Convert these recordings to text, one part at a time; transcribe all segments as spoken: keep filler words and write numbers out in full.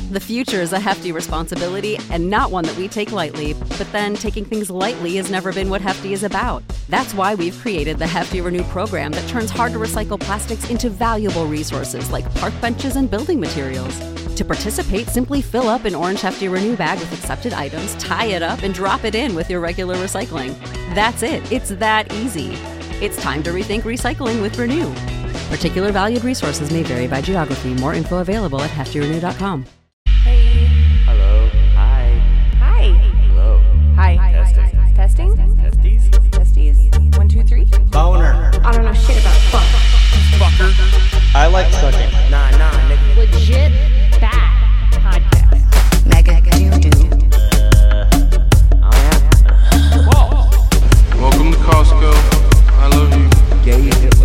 The future is a hefty responsibility and not one that we take lightly, but then taking things lightly has never been what Hefty is about. That's why we've created the Hefty Renew program that turns hard-to-recycle plastics into valuable resources like park benches and building materials. To participate, simply fill up an orange Hefty Renew bag with accepted items, tie it up, and drop it in with your regular recycling. That's it. It's that easy. It's time to rethink recycling with Renew. Particular valued resources may vary by geography. More info available at hefty renew dot com. Hey. Hello. Hi. Hi. Hello. Hi. Testing. Testing? Testies? Testies? One, two, three? Boner. I don't know shit about fuck. Fucker. I like sucking. Nah, nah, nigga. Legit bad podcast. Mega doo doo. Uh, oh yeah. Whoa. Welcome to Costco. I love you. Gay Hitler.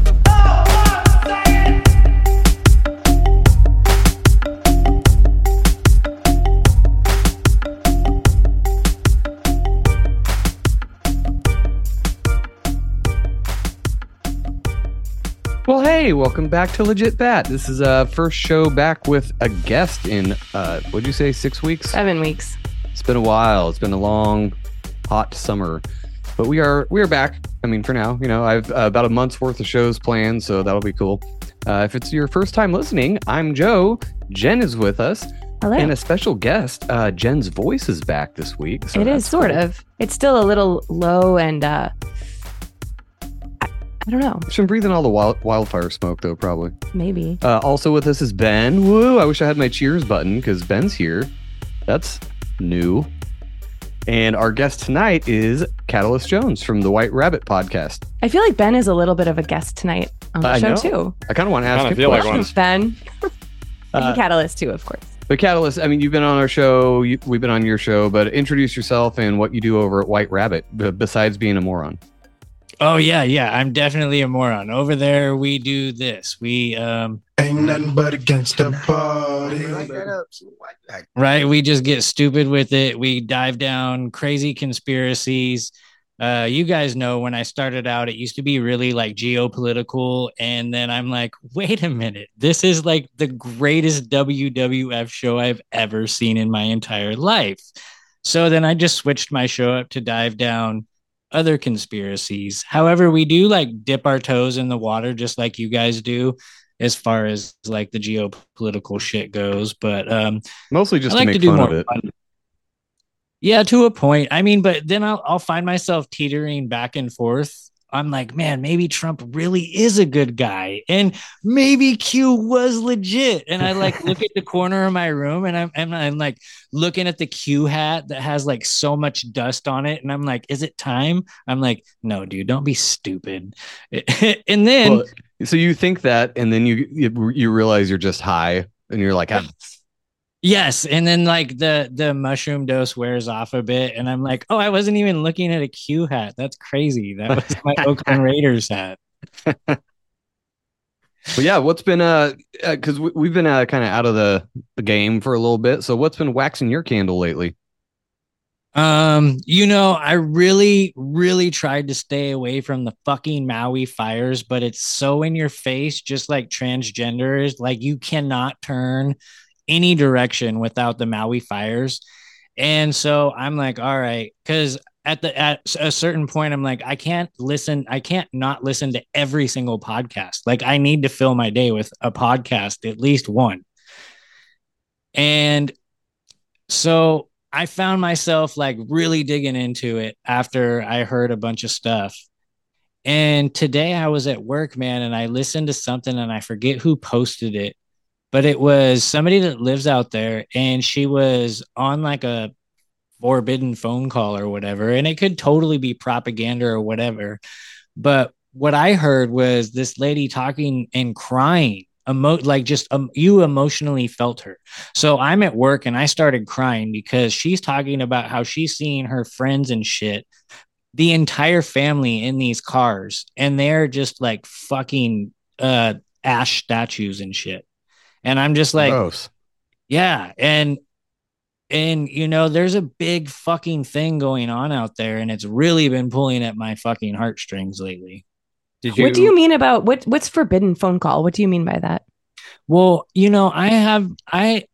Well, hey, welcome back to Legit Bat. This is a first show back with a guest in, uh, what'd you say, six weeks? Seven weeks. It's been a while. It's been a long, hot summer, but we are we are back. I mean, for now, you know, I've uh, about a month's worth of shows planned, so that'll be cool. Uh, if it's your first time listening, I'm Joe. Jen is with us. Hello. And a special guest. Uh, Jen's voice is back this week. So it is sort cool. of. It's still a little low and uh I, I don't know. She's been breathing all the wild, wildfire smoke, though, probably. Maybe. Uh, also with us is Ben. Woo! I wish I had my cheers button because Ben's here. That's new. And our guest tonight is Catalyst Jones from the White Rabbit podcast. I feel like Ben is a little bit of a guest tonight on the I show know. too. I kind of want to ask Kinda him feel like questions. Ben. And Uh, Catalyst too, of course. But Catalyst, I mean, you've been on our show. You, we've been on your show. But introduce yourself and what you do over at White Rabbit, b- besides being a moron. Oh yeah, yeah. I'm definitely a moron. Over there, we do this. We um Ain't nothing but against the party. right. We just get stupid with it. We dive down crazy conspiracies. Uh, you guys know when I started out, it used to be really like geopolitical, and then I'm like, wait a minute, this is like the greatest W W F show I've ever seen in my entire life. So then I just switched my show up to dive down other conspiracies. However, we do like dip our toes in the water just like you guys do as far as like the geopolitical shit goes. But um Mostly just I to like make to do fun more of it. fun. Yeah, to a point. I mean, but then I'll I'll find myself teetering back and forth. I'm like, man, maybe Trump really is a good guy, and maybe Q was legit. And I like look at the corner of my room, and I'm and I'm like looking at the Q hat that has like so much dust on it, and I'm like, is it time? I'm like, no, dude, don't be stupid. And then, Well, so you think that, and then you, you you realize you're just high, and you're like, ah, yes, and then like the the mushroom dose wears off a bit, and I'm like, oh, I wasn't even looking at a Q hat. That's crazy. That was my Oakland Raiders hat. Well, yeah, what's been uh, because we, we've been uh, kind of out of the, the game for a little bit. So what's been waxing your candle lately? Um, you know, I really, really tried to stay away from the fucking Maui fires, but it's so in your face, just like transgenders. Like you cannot turn any direction without the Maui fires. And so I'm like, all right, because at the at a certain point, I'm like, I can't listen, I can't not listen to every single podcast. Like I need to fill my day with a podcast, at least one. And so I found myself like really digging into it after I heard a bunch of stuff. And today I was at work, man, and I listened to something and I forget who posted it, but it was somebody that lives out there, and she was on like a forbidden phone call or whatever, and it could totally be propaganda or whatever. But what I heard was this lady talking and crying, emo- like just um, you emotionally felt her. So I'm at work and I started crying because she's talking about how she's seeing her friends and shit, the entire family in these cars, and they're just like fucking uh, ash statues and shit. And I'm just like, Gross. yeah. And, and, you know, there's a big fucking thing going on out there, and it's really been pulling at my fucking heartstrings lately. Did What do you mean about what what's forbidden phone call? What do you mean by that? Well, you know, I have, I,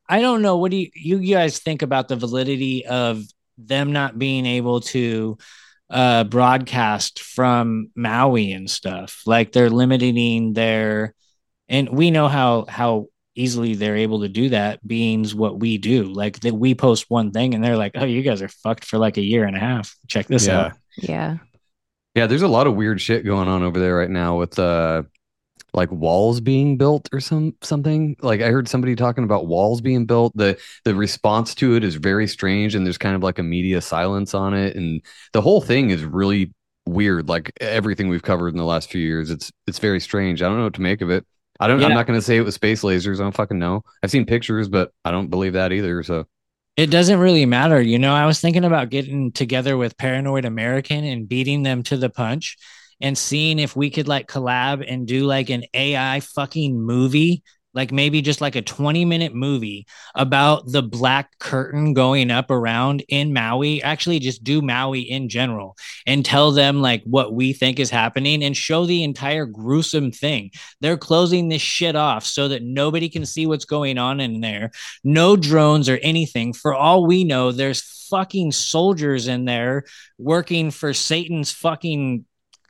I don't know. What do you, you guys think about the validity of them not being able to uh, broadcast from Maui and stuff? Like they're limiting their, and we know how how easily they're able to do that, being what we do. Like that we post one thing and they're like, oh, you guys are fucked for like a year and a half. Check this Yeah. out. Yeah. Yeah, there's a lot of weird shit going on over there right now with uh like walls being built or some something. Like I heard somebody talking about walls being built. The the response to it is very strange, and there's kind of like a media silence on it, and the whole thing is really weird. Like everything we've covered in the last few years, it's it's very strange. I don't know what to make of it. I don't. Yeah. I'm not going to say it was space lasers. I don't fucking know. I've seen pictures, but I don't believe that either. So It doesn't really matter. You know, I was thinking about getting together with Paranoid American and beating them to the punch and seeing if we could like collab and do like an A I fucking movie, like maybe just like a twenty minute movie about the black curtain going up around in Maui. Actually, just do Maui in general and tell them like what we think is happening and show the entire gruesome thing. They're closing this shit off so that nobody can see what's going on in there. No drones or anything. For all we know, there's fucking soldiers in there working for Satan's fucking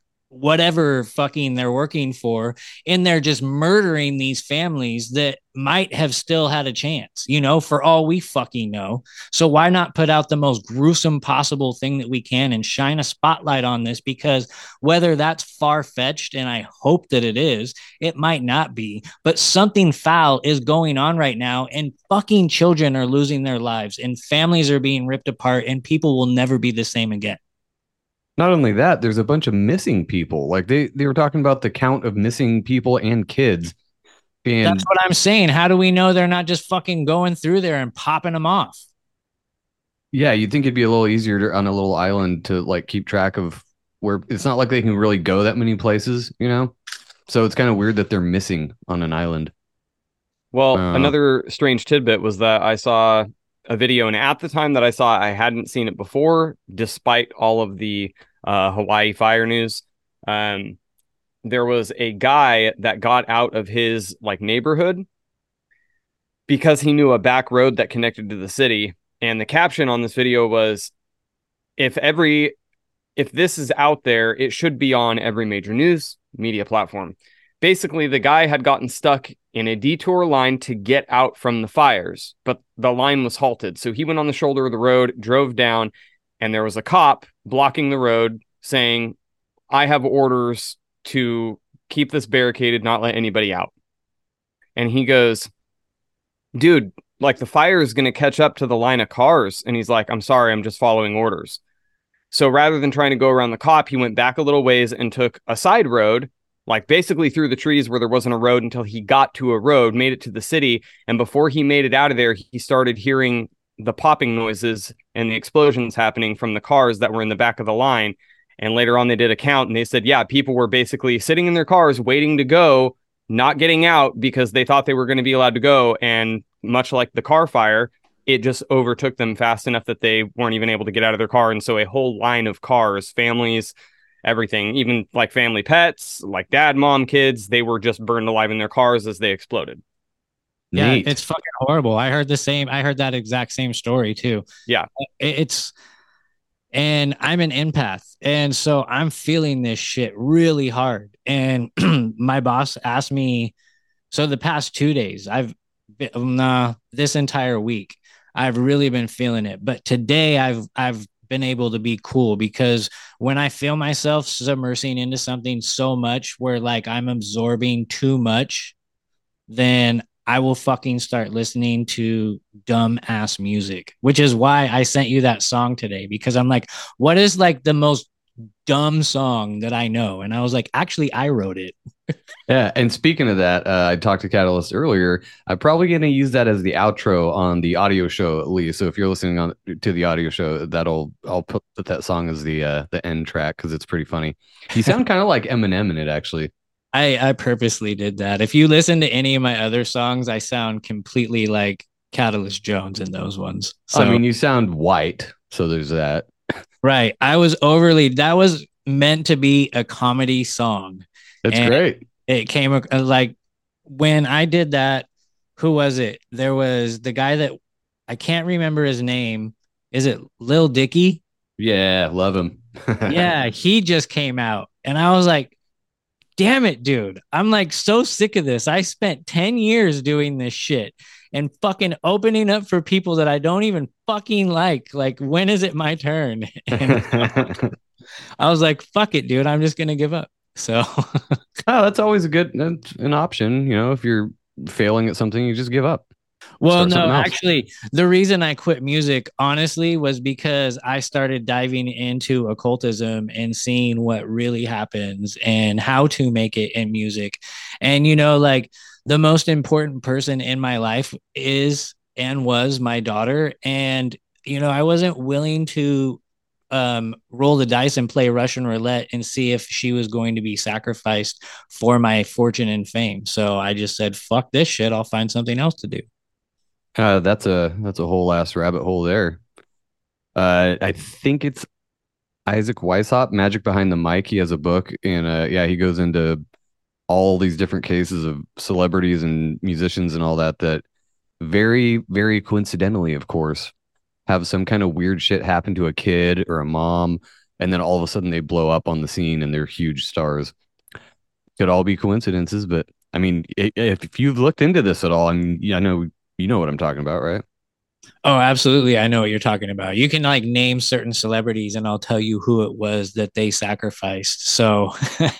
whatever fucking they're working for, and they're just murdering these families that might have still had a chance, you know, for all we fucking know. So why not put out the most gruesome possible thing that we can and shine a spotlight on this? Because whether that's far-fetched, and I hope that it is, it might not be, but something foul is going on right now, and fucking children are losing their lives and families are being ripped apart, and people will never be the same again. not only that, there's a bunch of missing people. Like they, they were talking about the count of missing people and kids. And that's what I'm saying. How do we know they're not just fucking going through there and popping them off? yeah, you'd think it'd be a little easier to, on a little island to like keep track of where it's not like they can really go that many places, you know? So it's kind of weird that they're missing on an island. Well, Uh, another strange tidbit was that I saw a video, and at the time that I saw it, I hadn't seen it before, despite all of the uh, Hawaii fire news. Um, there was a guy that got out of his like neighborhood because he knew a back road that connected to the city. And the caption on this video was, if every if this is out there, it should be on every major news media platform. Basically, the guy had gotten stuck in a detour line to get out from the fires, but the line was halted. So he went on the shoulder of the road, drove down, and there was a cop blocking the road saying, I have orders to keep this barricaded, not let anybody out. And he goes, dude, like the fire is going to catch up to the line of cars. And he's like, I'm sorry, I'm just following orders. So rather than trying to go around the cop, he went back a little ways and took a side road, like basically through the trees where there wasn't a road, until he got to a road, made it to the city. And before he made it out of there, he started hearing the popping noises and the explosions happening from the cars that were in the back of the line. And later on, they did a count, and they said, yeah, people were basically sitting in their cars waiting to go, not getting out because they thought they were going to be allowed to go. And much like the car fire, it just overtook them fast enough that they weren't even able to get out of their car. And so a whole line of cars, families, everything, even like family pets, like dad, mom, kids, they were just burned alive in their cars as they exploded. Yeah, Neat. it's fucking horrible. I heard the same. I heard that exact same story too. Yeah. It- It's, and I'm an empath. And so I'm feeling this shit really hard. And my boss asked me, so the past two days, I've been, nah, this entire week, I've really been feeling it. But today I've, I've been able to be cool, because when I feel myself submersing into something so much where like I'm absorbing too much, then I will fucking start listening to dumb ass music, which is why I sent you that song today, because I'm like, what is like the most dumb song that I know? And I was like, actually, I wrote it. Yeah, and speaking of that, uh, I talked to Catalyst earlier. I'm probably going to use that as the outro on the audio show, at least. So if you're listening on to the audio show, that'll I'll put, put that song as the uh, the end track, because it's pretty funny. You sound kind of like Eminem in it, actually. I, I purposely did that. If you listen to any of my other songs, I sound completely like Catalyst Jones in those ones. So, I mean, you sound white, so there's that. right. I was overly, that was meant to be a comedy song. That's And great. It came ac- like when I did that, who was it? There was the guy that I can't remember his name. Is it Lil Dicky? Yeah, love him. Yeah, he just came out. And I was like, damn it, dude. I'm like so sick of this. I spent ten years doing this shit and fucking opening up for people that I don't even fucking like. Like, when is it my turn? And I was like, fuck it, dude. I'm just going to give up. So, oh, that's always a good an option. You know, if you're failing at something, you just give up. Well, no, actually, the reason I quit music, honestly, was because I started diving into occultism and seeing what really happens and how to make it in music. And, you know, like the most important person in my life is and was my daughter. And, you know, I wasn't willing to um, roll the dice and play Russian roulette and see if she was going to be sacrificed for my fortune and fame. So I just said, fuck this shit. I'll find something else to do. Uh, that's a that's a whole ass rabbit hole there. Uh, I think it's Isaac Weishaupt, Magic Behind the Mic. He has a book, and uh, yeah, he goes into all these different cases of celebrities and musicians and all that. That very, very coincidentally, of course, have some kind of weird shit happen to a kid or a mom, and then all of a sudden they blow up on the scene and they're huge stars. Could all be coincidences, but I mean, if, if you've looked into this at all, I mean, yeah, I know. You know what I'm talking about, right? Oh, absolutely. I know what you're talking about. You can like name certain celebrities and I'll tell you who it was that they sacrificed. So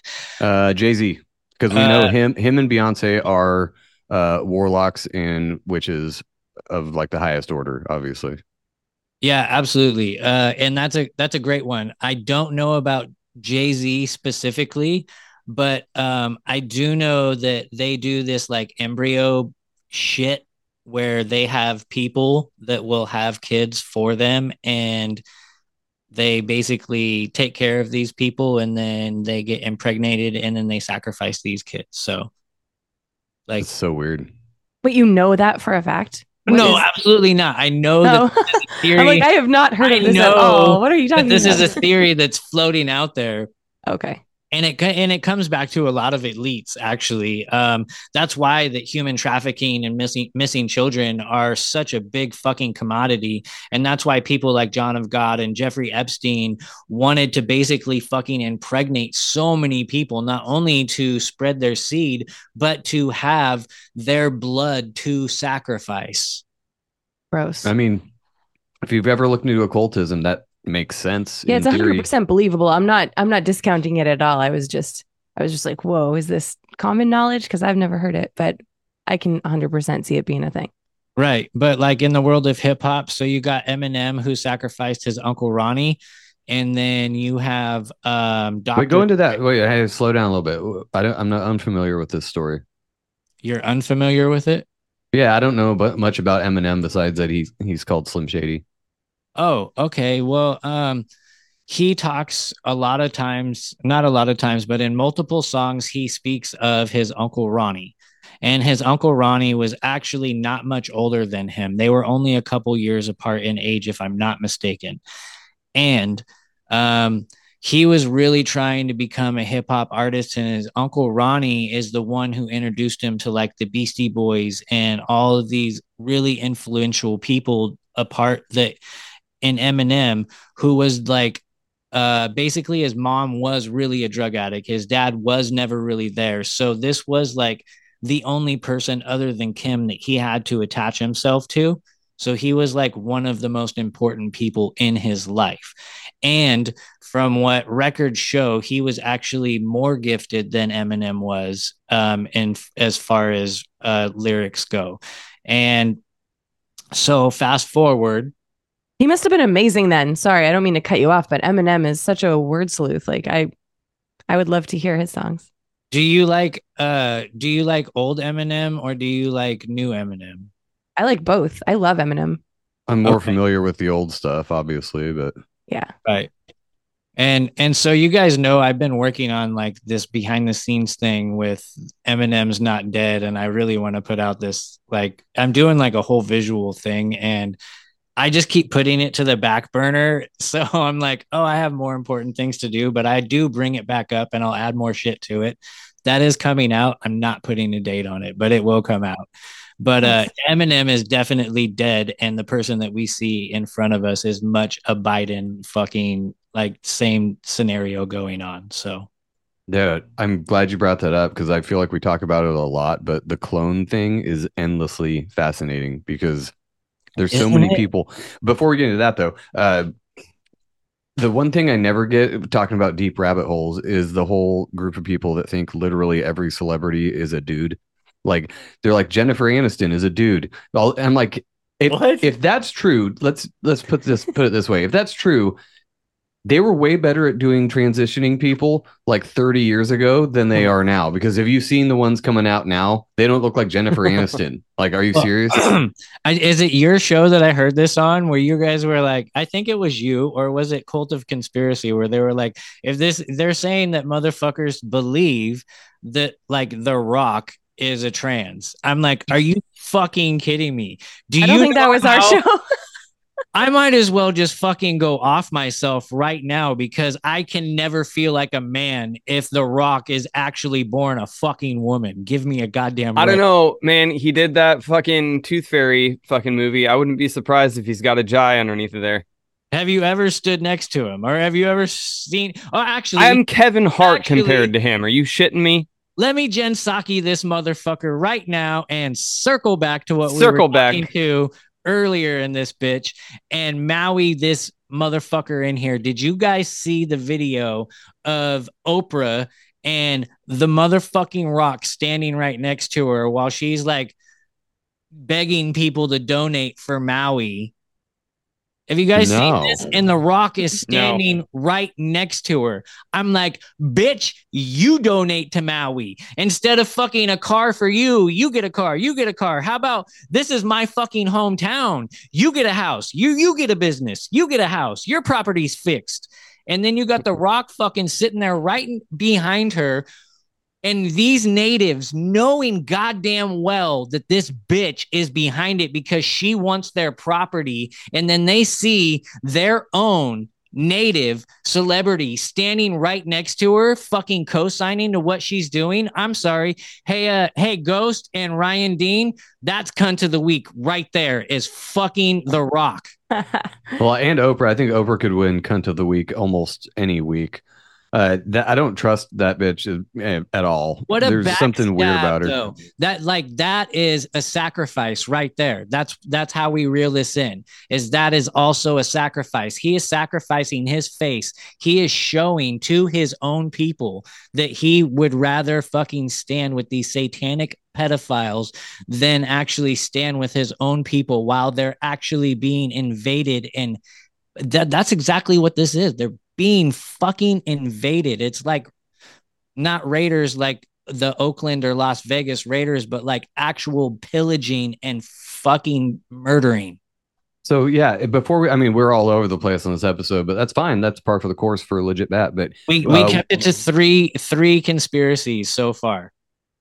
uh Jay-Z, because we know uh, him him and Beyonce are uh warlocks and witches of like the highest order, obviously. Yeah, absolutely. Uh and that's a that's a great one. I don't know about Jay-Z specifically, but um I do know that they do this like embryo shit where they have people that will have kids for them and they basically take care of these people and then they get impregnated and then they sacrifice these kids. So like, that's so weird. But you know that for a fact? What no, is... absolutely not. I know no. that this is a theory. I'm like, I have not heard I of this know at all. What are you talking this about? This is a theory that's floating out there. Okay. And it and it comes back to a lot of elites, actually. Um, that's why that human trafficking and missing missing children are such a big fucking commodity. And that's why people like John of God and Jeffrey Epstein wanted to basically fucking impregnate so many people, not only to spread their seed, but to have their blood to sacrifice. Gross. I mean, if you've ever looked into occultism, that makes sense. Yeah, it's one hundred percent believable. I'm not I'm not discounting it at all. I was just I was just like, whoa, is this common knowledge? Because I've never heard it, but I can one hundred percent see it being a thing. Right. But like in the world of hip hop, so you got Eminem who sacrificed his Uncle Ronnie, and then you have um Doctor Wait, go into that. Wait, hey, slow down a little bit. I don't I'm not unfamiliar with this story. You're unfamiliar with it? Yeah, I don't know but much about Eminem besides that he's he's called Slim Shady. Oh, okay. Well, um, he talks a lot of times, not a lot of times, but in multiple songs, he speaks of his Uncle Ronnie. And his Uncle Ronnie was actually not much older than him. They were only a couple years apart in age, if I'm not mistaken. And um, he was really trying to become a hip hop artist. And his Uncle Ronnie is the one who introduced him to like the Beastie Boys and all of these really influential people apart that in Eminem, who was like, uh, basically his mom was really a drug addict. His dad was never really there. So this was like the only person other than Kim that he had to attach himself to. So he was like one of the most important people in his life. And from what records show, he was actually more gifted than Eminem was, um, in as far as uh, lyrics go. And so fast forward, he must have been amazing then. Sorry, I don't mean to cut you off, but Eminem is such a word sleuth. Like I, I would love to hear his songs. Do you like uh do you like old Eminem or do you like new Eminem? I like both. I love Eminem. I'm more Okay. familiar with the old stuff, obviously, but yeah. Right. And and so you guys know I've been working on like this behind the scenes thing with Eminem's Not Dead, and I really want to put out this, like I'm doing like a whole visual thing, and I just keep putting it to the back burner. So I'm like, oh, I have more important things to do, but I do bring it back up and I'll add more shit to it. That is coming out. I'm not putting a date on it, but it will come out. But uh, Eminem is definitely dead, and the person that we see in front of us is much a Biden fucking like same scenario going on. So Yeah, I'm glad you brought that up because I feel like we talk about it a lot, but the clone thing is endlessly fascinating because there's so Isn't many it? people. Before we get into that, though, uh, the one thing I never get talking about deep rabbit holes is the whole group of people that think literally every celebrity is a dude. Like they're like Jennifer Aniston is a dude. Well, I'm like, if What? if that's true, let's let's put this put it this way. If that's true, they were way better at doing transitioning people like thirty years ago than they are now. Because have you seen the ones coming out now? They don't look like Jennifer Aniston. Like, are you serious? I, is it your show that I heard this on where you guys were like, I think it was you, or was it Cult of Conspiracy where they were like, if this, they're saying that motherfuckers believe that like The Rock is a trans. I'm like, are you fucking kidding me? Do I don't you think that know was our how- show. I might as well just fucking go off myself right now because I can never feel like a man if The Rock is actually born a fucking woman. Give me a goddamn I don't break. know, man. He did that fucking Tooth Fairy fucking movie. I wouldn't be surprised if he's got a Jai underneath of there. Have you ever stood next to him or have you ever seen? Oh, actually, I'm Kevin Hart actually- compared to him. Are you shitting me? let me Jen Psaki this motherfucker right now and circle back to what Circle we were back. talking to earlier in this bitch and Maui this motherfucker in here. Did you guys see the video of Oprah and the motherfucking Rock standing right next to her while she's like begging people to donate for Maui? Have you guys No. seen this? And The Rock is standing right next to her. I'm like, bitch, you donate to Maui. Instead of fucking a car for you, you get a car, you get a car. How about this is my fucking hometown? You get a house, you you get a business, you get a house, your property's fixed. And then you got The Rock fucking sitting there right behind her. And these natives knowing goddamn well that this bitch is behind it because she wants their property. And then they see their own native celebrity standing right next to her, fucking co-signing to what she's doing. I'm sorry. Hey, uh, hey, Ghost and Ryan Dean, that's cunt of the week right there is fucking The Rock. Well, and Oprah. I think Oprah could win cunt of the week almost any week. Uh, that I don't trust that bitch uh, at all. What a There's something weird backstab, about her. Though. That like that is a sacrifice right there. That's that's how we reel this in. Is that is also a sacrifice. He is sacrificing his face. He is showing to his own people that he would rather fucking stand with these satanic pedophiles than actually stand with his own people while they're actually being invaded. And that that's exactly what this is. They're being fucking invaded. It's like not raiders like the Oakland or Las Vegas Raiders, but like actual pillaging and fucking murdering. So yeah, before we, I mean, we're all over the place on this episode, but that's fine. That's par for the course for Legit Bat. But We we uh, kept it to three three conspiracies so far.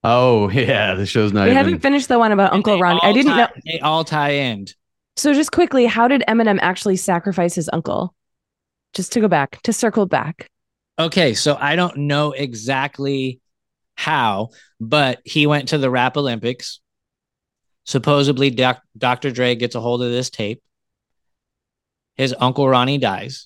oh yeah, the show's not We even. haven't finished the one about Uncle They Ronnie. all I didn't tie, know. they all tie in. So just quickly, how did Eminem actually sacrifice his uncle? Just to go back, to circle back. Okay, so I don't know exactly how, but he went to the Rap Olympics. Supposedly, doc, Doctor Dre gets a hold of this tape. His uncle Ronnie dies.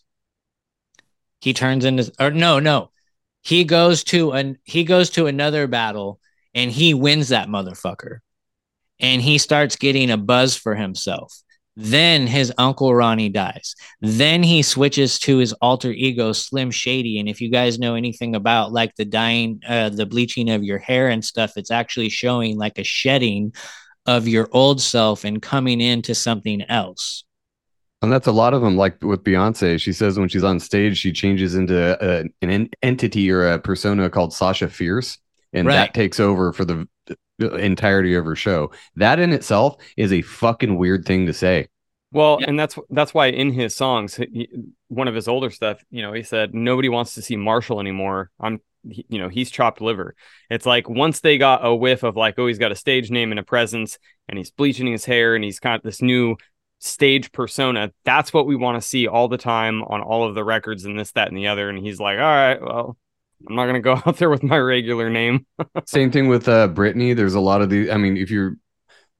He turns into, or no, no, he goes to an he goes to another battle and he wins that motherfucker, and he starts getting a buzz for himself. Then his uncle Ronnie dies. Then he switches to his alter ego, Slim Shady. And if you guys know anything about like the dyeing, uh, the bleaching of your hair and stuff, it's actually showing like a shedding of your old self and coming into something else. And that's a lot of them. Like with Beyonce, she says when she's on stage, she changes into a, an en- entity or a persona called Sasha Fierce, and Right. that takes over for the entirety of her show. That in itself is a fucking weird thing to say. Well, Yeah. and that's that's why in his songs, he, one of his older stuff, you know, he said nobody wants to see Marshall anymore. I'm, he, you know, he's chopped liver. It's like once they got a whiff of like, oh, he's got a stage name and a presence, and he's bleaching his hair, and he's got this new stage persona. That's what we want to see all the time on all of the records and this, that, and the other. And he's like, all right, well, I'm not gonna go out there with my regular name. Same thing with uh, Britney. There's a lot of the. I mean, if you're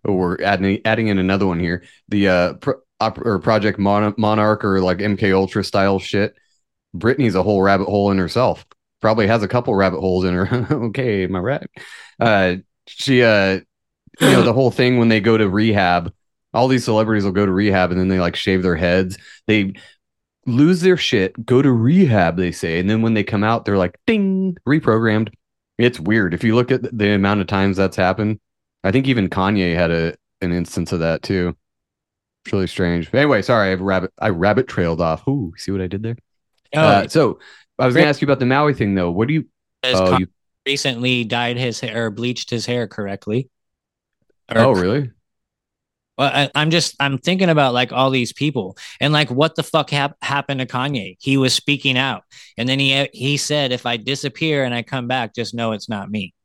oh, we're adding adding in another one here. The uh pro, op, or Project Mon- Monarch or like M K Ultra style shit. Britney's a whole rabbit hole in herself. Probably has a couple rabbit holes in her. Okay, am I right? Uh, she uh, you know, the whole thing when they go to rehab, all these celebrities will go to rehab and then they like shave their heads. They lose their shit, go to rehab, they say, and then when they come out, they're like ding, reprogrammed. It's weird. If you look at the amount of times that's happened, I think even Kanye had a an instance of that too. It's really strange. But anyway, sorry, I rabbit I rabbit trailed off. Ooh, see what I did there? Oh, Uh, so I was Great. gonna ask you about the Maui thing though. What do you As oh Con- you recently dyed his hair or bleached his hair correctly. Or- oh really? Well, I, I'm just I'm thinking about like all these people and like what the fuck hap- happened to Kanye? He was speaking out, and then he he said, "If I disappear and I come back, just know it's not me."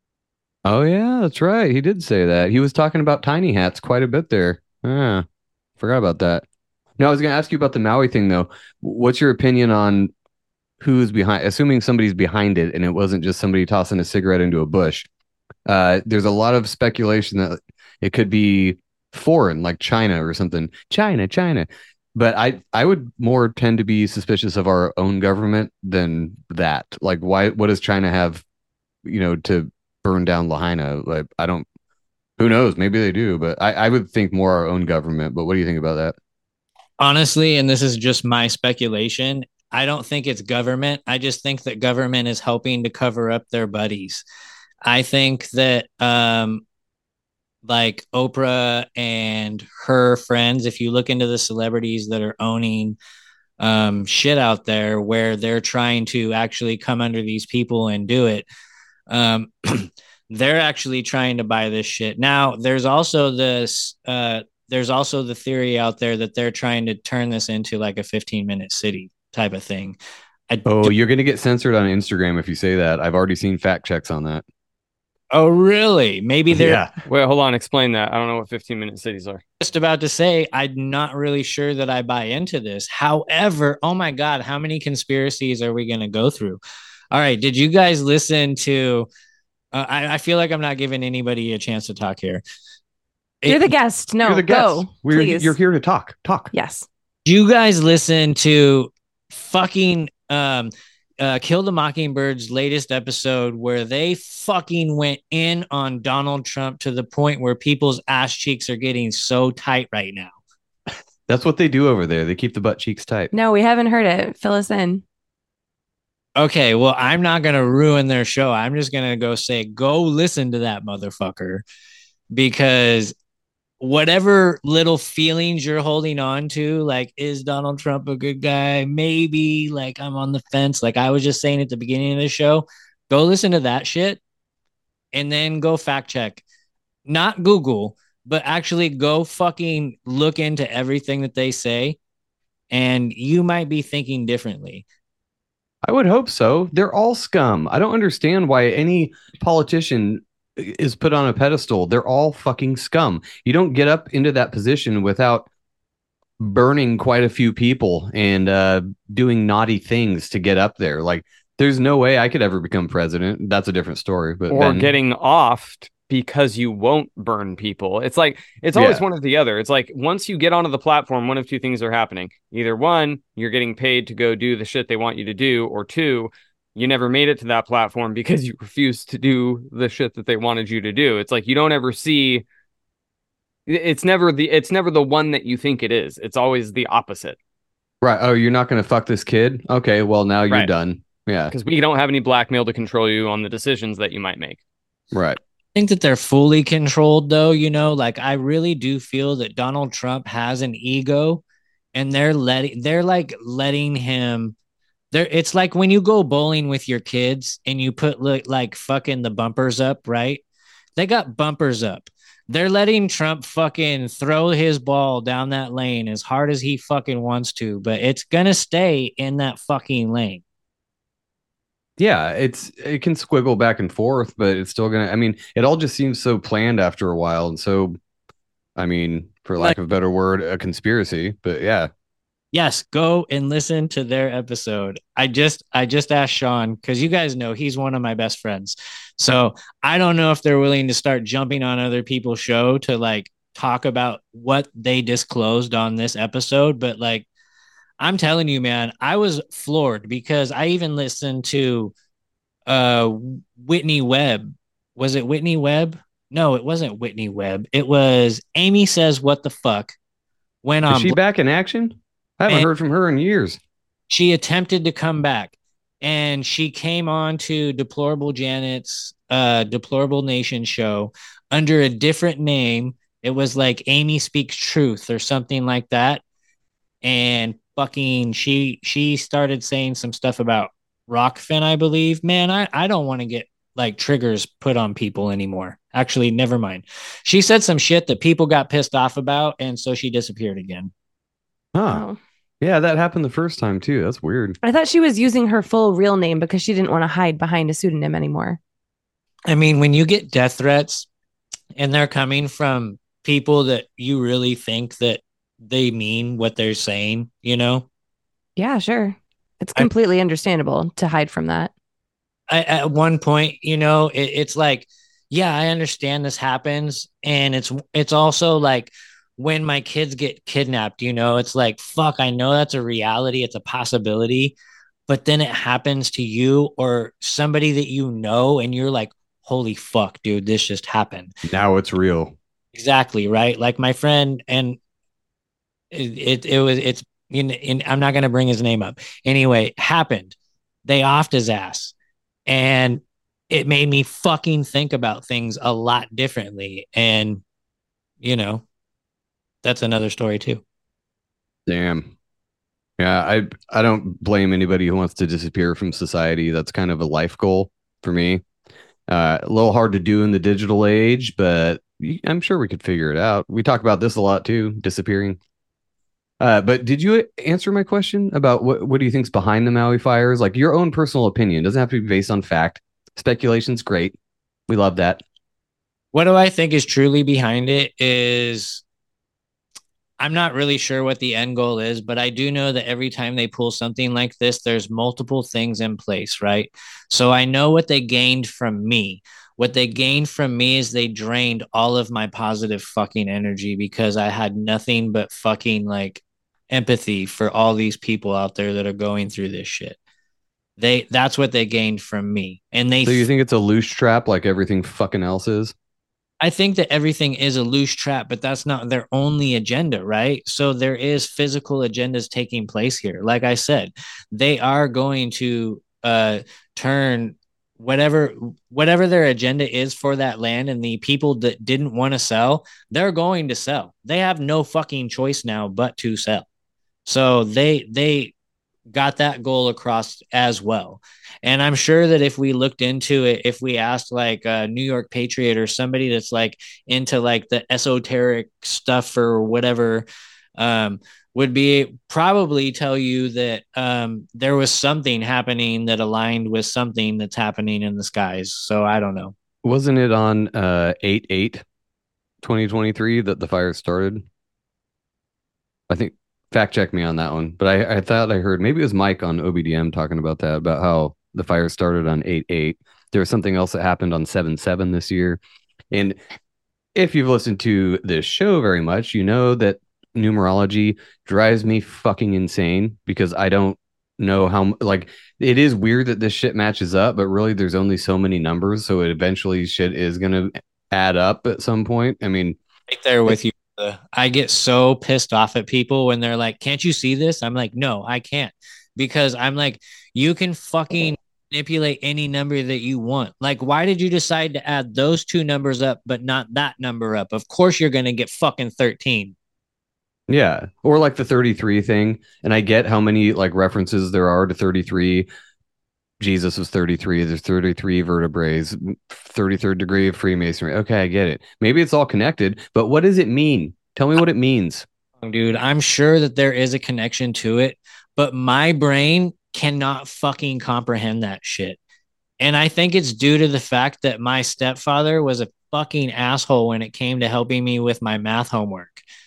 Oh yeah, that's right. He did say that. He was talking about tiny hats quite a bit there. Ah, forgot about that. No, I was gonna ask you about the Maui thing though. What's your opinion on who's behind, assuming somebody's behind it and it wasn't just somebody tossing a cigarette into a bush? Uh, there's a lot of speculation that it could be foreign, like China or something. China, China. But I, I would more tend to be suspicious of our own government than that. Like, why? What does China have, you know, to burn down Lahaina? Like, I don't. Who knows? Maybe they do, but I, I would think more our own government. But what do you think about that? Honestly, and this is just my speculation, I don't think it's government. I just think that government is helping to cover up their buddies. I think that um like Oprah and her friends, if you look into the celebrities that are owning um shit out there where they're trying to actually come under these people and do it, um they're actually trying to buy this shit. Now, there's also this uh there's also the theory out there that they're trying to turn this into like a fifteen minute city type of thing. I Oh, do- you're gonna get censored on Instagram if you say that. I've already seen fact checks on that. oh, really? Maybe they're Yeah. Wait, hold on. Explain that. I don't know what fifteen minute cities are. just about to say, I'm not really sure that I buy into this. However, oh my God, how many conspiracies are we going to go through? All right. Did you guys listen to? Uh, I, I feel like I'm not giving anybody a chance to talk here. You're It- the guest. No, You're the guest. go. We're, please. you're here to talk. Talk. Yes. Do you guys listen to fucking um uh Kill the Mockingbird's latest episode where they fucking went in on Donald Trump to the point where people's ass cheeks are getting so tight right now? That's what they do over there. They keep the butt cheeks tight. No, we haven't heard it. Fill us in. Okay, well, I'm not gonna ruin their show. I'm just gonna go say, go listen to that motherfucker, because whatever little feelings you're holding on to, like, is Donald Trump a good guy? Maybe, like, I'm on the fence. Like I was just saying at the beginning of the show, go listen to that shit and then go fact check. Not Google, but actually go fucking look into everything that they say, and you might be thinking differently. I would hope so. They're all scum. I don't understand why any politician is put on a pedestal. They're all fucking scum. You don't get up into that position without burning quite a few people and uh, doing naughty things to get up there. Like, there's no way I could ever become president. That's a different story. But Or then, getting offed because you won't burn people. It's like, it's always Yeah. one or the other. It's like, once you get onto the platform, one of two things are happening. Either one, you're getting paid to go do the shit they want you to do, or two, you never made it to that platform because you refused to do the shit that they wanted you to do. It's like, you don't ever see, it's never the, it's never the one that you think it is. It's always the opposite. right? Oh, you're not going to fuck this kid? Okay, well now you're Right. done. Yeah, Because we don't have any blackmail to control you on the decisions that you might make. right. Think that they're fully controlled, though. You know, like, I really do feel that Donald Trump has an ego, and they're letting they're like letting him there. It's like when you go bowling with your kids and you put like, like fucking the bumpers up, right? They got bumpers up. They're letting Trump fucking throw his ball down that lane as hard as he fucking wants to, but it's gonna stay in that fucking lane. Yeah, it's it can squiggle back and forth, but it's still gonna. I mean, it all just seems so planned after a while, and so, I mean, for lack Like- of a better word, a conspiracy. But yeah, Yes, go and listen to their episode. I just I just asked Sean because you guys know he's one of my best friends. So I don't know if they're willing to start jumping on other people's show to like talk about what they disclosed on this episode. But like I'm telling you, man, I was floored because I even listened to uh Whitney Webb. Was it Whitney Webb? No, it wasn't Whitney Webb. It was Amy Says What the Fuck. Went Is on she back in action? I haven't And- heard from her in years. she attempted to come back and she came on to Deplorable Janet's uh Deplorable Nation show under a different name. It was like Amy Speaks Truth or something like that. And fucking she she started saying some stuff about Rockfin, I believe. Man, I, I don't want to get like triggers put on people anymore. Actually, never mind. She said some shit that people got pissed off about, and so she disappeared again. Huh. Oh. Yeah, that happened the first time too. That's weird. I thought she was using her full real name because she didn't want to hide behind a pseudonym anymore. I mean, when you get death threats and they're coming from people that you really think that they mean what they're saying, you know, Yeah, sure. It's I- completely understandable to hide from that. I, at one point, you know, it, it's like, yeah, I understand this happens, and it's it's also like when my kids get kidnapped, you know, it's like, fuck, I know that's a reality, it's a possibility, but then it happens to you or somebody that you know, and you're like, holy fuck, dude, this just happened. Now it's real. Exactly, right? Like my friend, and it it, it was it's you know, and I'm not gonna bring his name up. Anyway, happened. They offed his ass. And it made me fucking think about things a lot differently. And, you know, that's another story too. Damn. Yeah, I I don't blame anybody who wants to disappear from society. That's kind of a life goal for me. Uh, a little hard to do in the digital age, but I'm sure we could figure it out. We talk about this a lot too, disappearing. Uh, but did you answer my question about what what do you think's behind the Maui fires? Like your own personal opinion. It doesn't have to be based on fact. Speculation's great. We love that. What do I think is truly behind it is I'm not really sure what the end goal is, but I do know that every time they pull something like this, there's multiple things in place, right? So I know what they gained from me. What they gained from me is they drained all of my positive fucking energy because I had nothing but fucking like empathy for all these people out there that are going through this shit. They that's what they gained from me. And they So you think it's a loose trap like everything fucking else is? I think that everything is a loose trap, but that's not their only agenda, right? So there is physical agendas taking place here. Like I said, they are going to uh, turn whatever whatever their agenda is for that land, and the people that didn't want to sell, they're going to sell. They have no fucking choice now but to sell. So they they got that goal across as well. And I'm sure that if we looked into it, if we asked like a New York Patriot or somebody that's like into like the esoteric stuff or whatever, um, would be probably tell you that um, there was something happening that aligned with something that's happening in the skies. So I don't know. Wasn't it on uh eight eight twenty twenty-three that the fire started? I think fact check me on that one. But I, I thought I heard maybe it was Mike on O B D M talking about that, about how the fire started on eight eight. There was something else that happened on seven seven this year. And if you've listened to this show very much, you know that numerology drives me fucking insane because I don't know how, like, it is weird that this shit matches up, but really there's only so many numbers. So it eventually shit is going to add up at some point. I mean, Right there with you. I get so pissed off at people when they're like, can't you see this? I'm like, no, I can't. Because I'm like, you can fucking manipulate any number that you want. Like, why did you decide to add those two numbers up, but not that number up? Of course, you're going to get fucking thirteen. yeah. Or like the thirty-three thing. And I get how many like references there are to thirty-three. Jesus was thirty-three. There's thirty-three vertebrae, thirty-third degree of Freemasonry. Okay, I get it. Maybe it's all connected, but what does it mean? Tell me what it means. Dude, I'm sure that there is a connection to it, but my brain cannot fucking comprehend that shit. And I think it's due to the fact that my stepfather was a fucking asshole when it came to helping me with my math homework.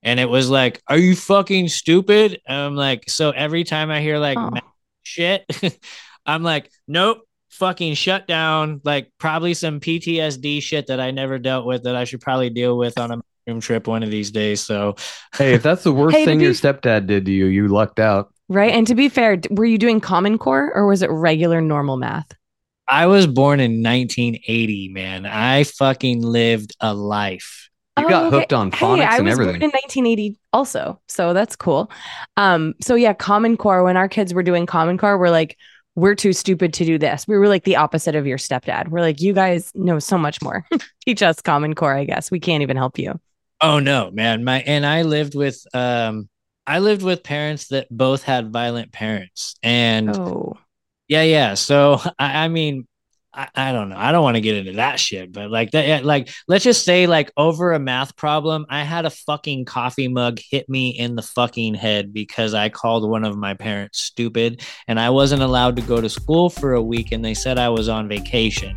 And it was like, are you fucking stupid? And I'm like, so every time I hear like Oh. shit, I'm like, nope, fucking shut down. Like probably some P T S D shit that I never dealt with that I should probably deal with on a room trip one of these days. So Hey, if that's the worst Hey, to thing your be- stepdad did to you, you lucked out. Right. And to be fair, d- were you doing Common Core or was it regular normal math? I was born in nineteen eighty, man. I fucking lived a life. You got hooked on phonics hey, I and was everything. born in nineteen eighty also, so that's cool. Um, so yeah, Common Core. When our kids were doing Common Core, we're like, we're too stupid to do this. We were like the opposite of your stepdad. We're like, you guys know so much more. Teach us Common Core, I guess. We can't even help you. Oh no, man. My and I lived with um I lived with parents that both had violent parents. And Oh, yeah, yeah. So I, I mean, I, I don't know. I don't want to get into that shit, but like that, yeah, like let's just say, like over a math problem, I had a fucking coffee mug hit me in the fucking head because I called one of my parents stupid, and I wasn't allowed to go to school for a week, and they said I was on vacation.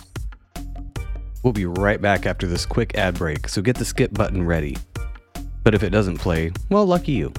We'll be right back after this quick ad break, so get the skip button ready. But if it doesn't play, well, lucky you.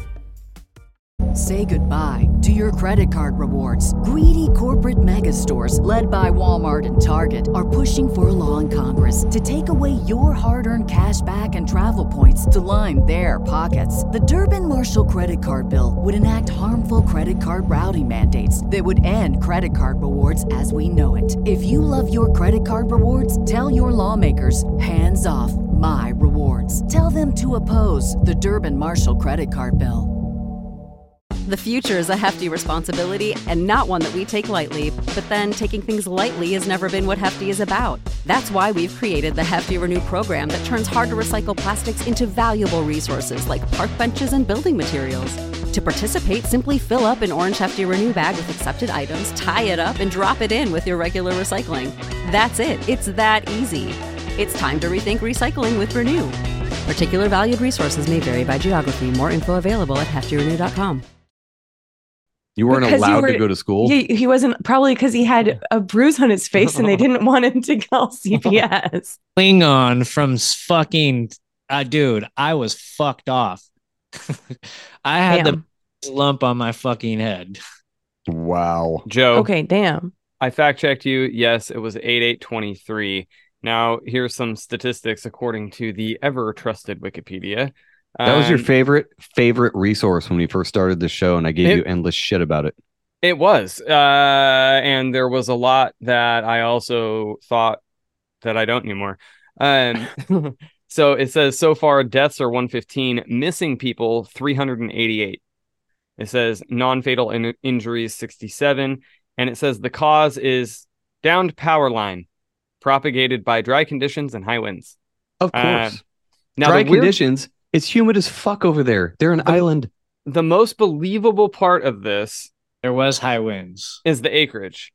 Say goodbye to your credit card rewards. Greedy corporate mega stores, led by Walmart and Target, are pushing for a law in Congress to take away your hard-earned cash back and travel points to line their pockets. The Durbin-Marshall credit card bill would enact harmful credit card routing mandates that would end credit card rewards as we know it. If you love your credit card rewards, tell your lawmakers, hands off my rewards. Tell them to oppose the Durbin-Marshall credit card bill. The future is a hefty responsibility and not one that we take lightly, but then taking things lightly has never been what Hefty is about. That's why we've created the Hefty Renew program that turns hard to recycle plastics into valuable resources like park benches and building materials. To participate, simply fill up an orange Hefty Renew bag with accepted items, tie it up, and drop it in with your regular recycling. That's it. It's that easy. It's time to rethink recycling with Renew. Particular valued resources may vary by geography. More info available at hefty renew dot com. You weren't Because you allowed were- to go to school? he, he wasn't, probably because he had a bruise on his face and they didn't want him to call C P S. Klingon from s- fucking uh, dude, I was fucked off. I had Damn. the lump on my fucking head. Wow. Joe, Okay, damn. I fact checked you. Yes, it was eight eight twenty-three. Now, here's some statistics according to the ever trusted Wikipedia. That was your Um, favorite, favorite resource when we first started the show, and I gave It- you endless shit about it. It was. Uh, and there was a lot that I also thought that I don't anymore. Um, so it says so far deaths are one fifteen, missing people three hundred eighty-eight. It says non-fatal in- injuries sixty-seven, and it says the cause is downed power line propagated by dry conditions and high winds. Of Uh, course. Now, Dry the weird- conditions. It's humid as fuck over there. They're an island. the most believable part of this There was high winds. is the acreage.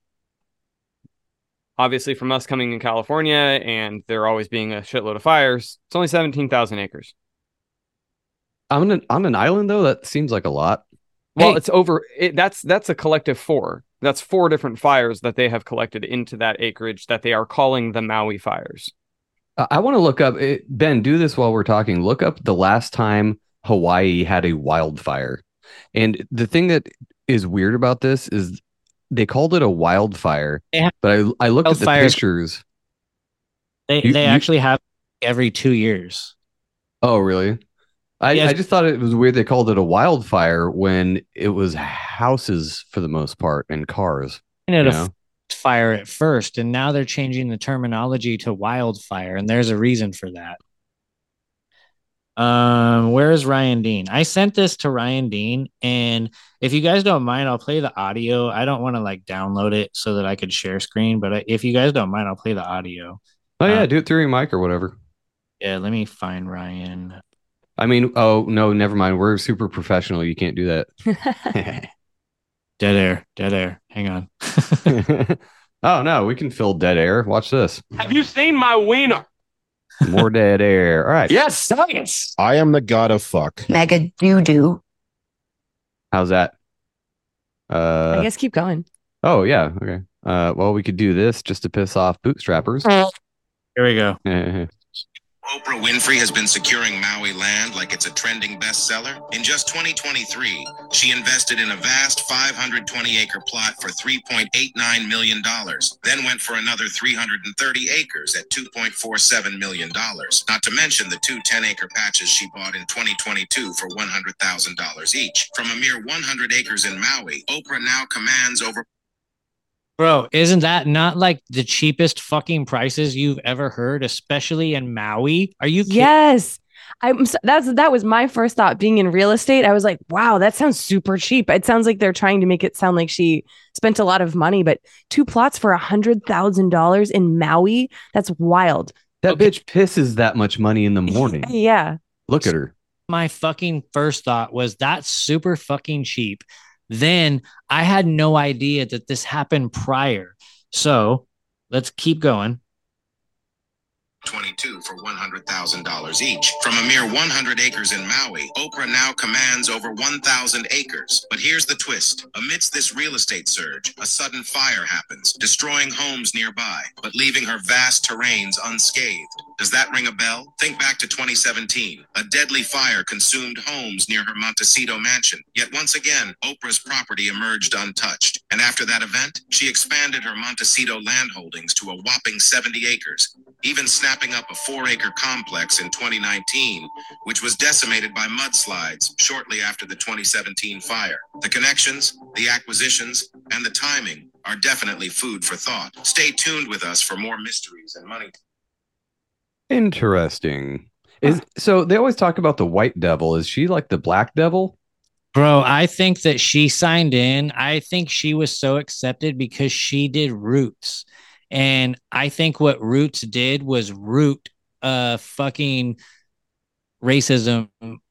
Obviously, from us coming in California and there always being a shitload of fires, it's only seventeen thousand acres. On an, on an island, though, that seems like a lot. Well, Hey. it's over. It, that's that's a collective four. That's four different fires that they have collected into that acreage that they are calling the Maui fires. Uh, I want to look up, it, Ben, do this while we're talking. Look up the last time Hawaii had a wildfire. And the thing that is weird about this is they called it a wildfire, Yeah. but I, I looked at the Wildfires. pictures. They You- they you- actually have every two years. Oh, really? I, Yes. I just thought it was weird they called it a wildfire when it was houses for the most part and cars. And it You a know? f- fire at first, and now they're changing the terminology to wildfire, and there's a reason for that. Um, where is Ryan Dean? I sent this to Ryan Dean, and if you guys don't mind, I'll play the audio. I don't want to like download it so that I could share screen, but if you guys don't mind, I'll play the audio. Oh, yeah, Uh, do it through your mic or whatever. Yeah, let me find Ryan. I mean, oh, no, never mind. We're super professional. You can't do that. Dead air, dead air. Hang on. Oh, no, we can fill dead air. Watch this. Have you seen my wiener? More dead air. All right. Yes, science. I am the god of fuck. Mega doo doo. How's that? I Uh, guess keep going. oh, yeah. Okay. Uh, well, we could do this just to piss off bootstrappers. Here we go. Oprah Winfrey has been securing Maui land like it's a trending bestseller. In just twenty twenty-three, she invested in a vast five hundred twenty acre plot for three point eight nine million dollars, then went for another three hundred thirty acres at two point four seven million dollars, not to mention the two ten acre patches she bought in twenty twenty-two for one hundred thousand dollars each. From a mere one hundred acres in Maui, Oprah now commands over. Bro, isn't that not like the cheapest fucking prices you've ever heard, especially in Maui? Are you kidding? Yes. I'm so, that's that was my first thought being in real estate. I was like, wow, that sounds super cheap. It sounds like they're trying to make it sound like she spent a lot of money, but two plots for a hundred thousand dollars in Maui. That's wild. That Okay. bitch pisses that much money in the morning. Yeah. Look at her. My fucking first thought was that's super fucking cheap. Then I had no idea that this happened prior. So let's keep going. twenty-two for one hundred thousand dollars each. From a mere one hundred acres in Maui, Oprah now commands over one thousand acres. But here's the twist. Amidst this real estate surge, a sudden fire happens, destroying homes nearby, but leaving her vast terrains unscathed. Does that ring a bell? Think back to twenty seventeen. A deadly fire consumed homes near her Montecito mansion. Yet once again, Oprah's property emerged untouched. And after that event, she expanded her Montecito land holdings to a whopping seventy acres, even snapping up a four-acre complex in twenty nineteen, which was decimated by mudslides shortly after the twenty seventeen fire. The connections, the acquisitions, and the timing are definitely food for thought. Stay tuned with us for more mysteries and money. Interesting. Is so they always talk about the white devil. Is she like the black devil? Bro, I think that she signed in. I think she was so accepted because she did Roots. And I think what Roots did was root uh fucking racism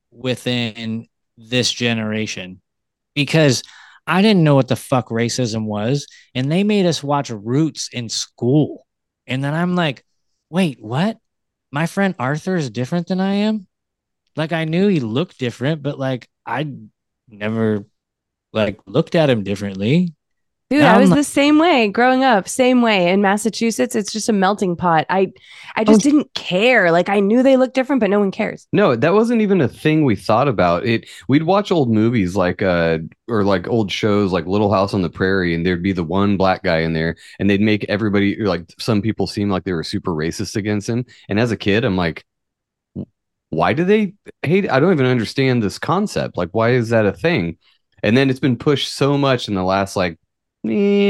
within this generation. Because I didn't know what the fuck racism was. And they made us watch Roots in school. And then I'm like, wait, what? My friend Arthur is different than I am? Like, I knew he looked different, but like, I never like looked at him differently. Dude, Now I I'm was like- the same way growing up, same way in Massachusetts. It's just a melting pot. I I just didn't care. Like I knew they looked different, but no one cares. No, that wasn't even a thing we thought about. It we'd watch old movies like uh or like old shows like Little House on the Prairie, and there'd be the one black guy in there, and they'd make everybody like some people seem like they were super racist against him. And as a kid, I'm like, why do they hate? I don't even understand this concept. Like, why is that a thing? And then it's been pushed so much in the last like eh,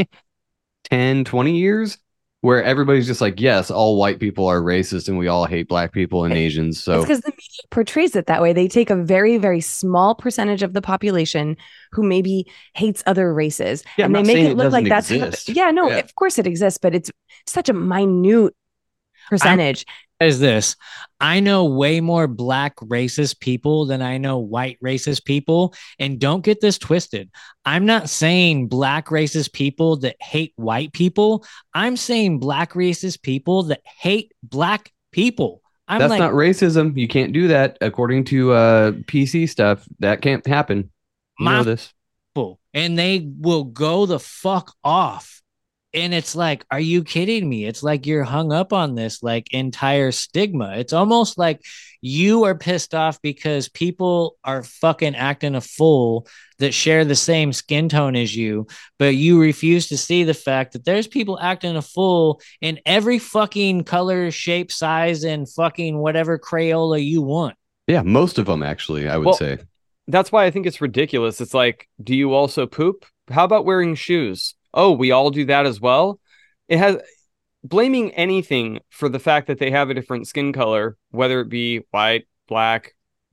ten, twenty years where everybody's just like, yes, all white people are racist and we all hate black people and Asians. So It's because the media portrays it that way. They take a very, very small percentage of the population who maybe hates other races, Yeah, I'm and they not make saying it it look like doesn't that's exist. yeah, no, Yeah. of course it exists, but it's such a minute percentage. Is this I know way more black racist people than I know white racist people. And don't get this twisted. I'm not saying black racist people that hate white people. I'm saying black racist people that hate black people. I'm that's like, not racism. You can't do that according to uh P C stuff. That can't happen. You My know this. people, and they will go the fuck off. And it's like, are you kidding me? It's like you're hung up on this like entire stigma. It's almost like you are pissed off because people are fucking acting a fool that share the same skin tone as you, but you refuse to see the fact that there's people acting a fool in every fucking color, shape, size, and fucking whatever Crayola you want. Yeah, most of them actually, I would Well, say. That's why I think it's ridiculous. It's like, do you also poop? How about wearing shoes? Oh, we all do that as well. It has blaming anything for the fact that they have a different skin color, whether it be white, black,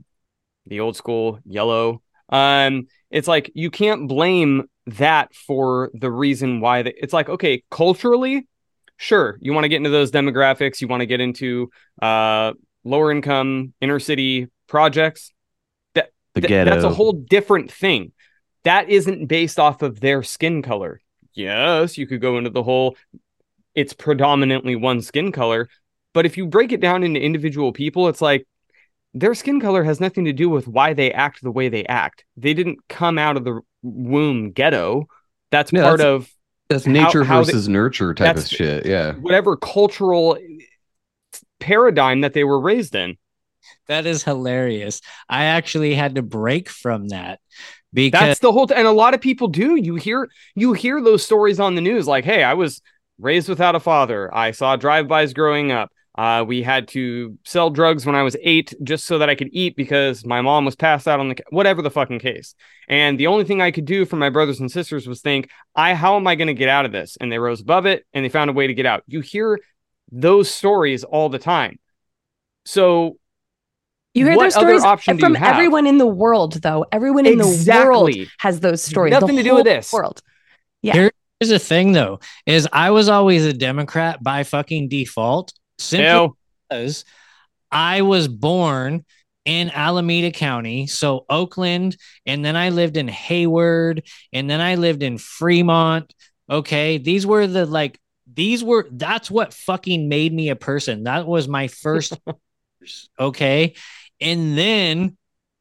the old school yellow. Um, it's like you can't blame that for the reason why they, it's like, okay, culturally, sure, you want to get into those demographics, you want to get into uh lower income inner city projects. That, The th- ghetto. that's a whole different thing. That isn't based off of their skin color. Yes, you could go into the whole, it's predominantly one skin color. But if you break it down into individual people, it's like their skin color has nothing to do with why they act the way they act. They didn't come out of the womb ghetto. That's Yeah, part that's- of That's nature how they- versus nurture type of that's- shit. Yeah. whatever cultural paradigm that they were raised in. That is hilarious. I actually had to break from that because that's the whole, t- and a lot of people do. You hear, you hear those stories on the news, like, "Hey, I was raised without a father. I saw drive-bys growing up. Uh, we had to sell drugs when I was eight just so that I could eat because my mom was passed out on the, whatever the fucking case. And the only thing I could do for my brothers and sisters was think, I, how am I going to get out of this? And they rose above it and they found a way to get out." You hear those stories all the time. So you hear what those stories other option do from you have? everyone in the world, though. Everyone in Exactly. the world has those stories. Nothing the to do with whole this. world. Yeah. Here- here's the thing, though, is I was always a Democrat by fucking default, simply Ew. because I was born in Alameda County, so Oakland, and then I lived in Hayward, and then I lived in Fremont. Okay, these were the like these were that's what fucking made me a person. That was my first. Okay, and then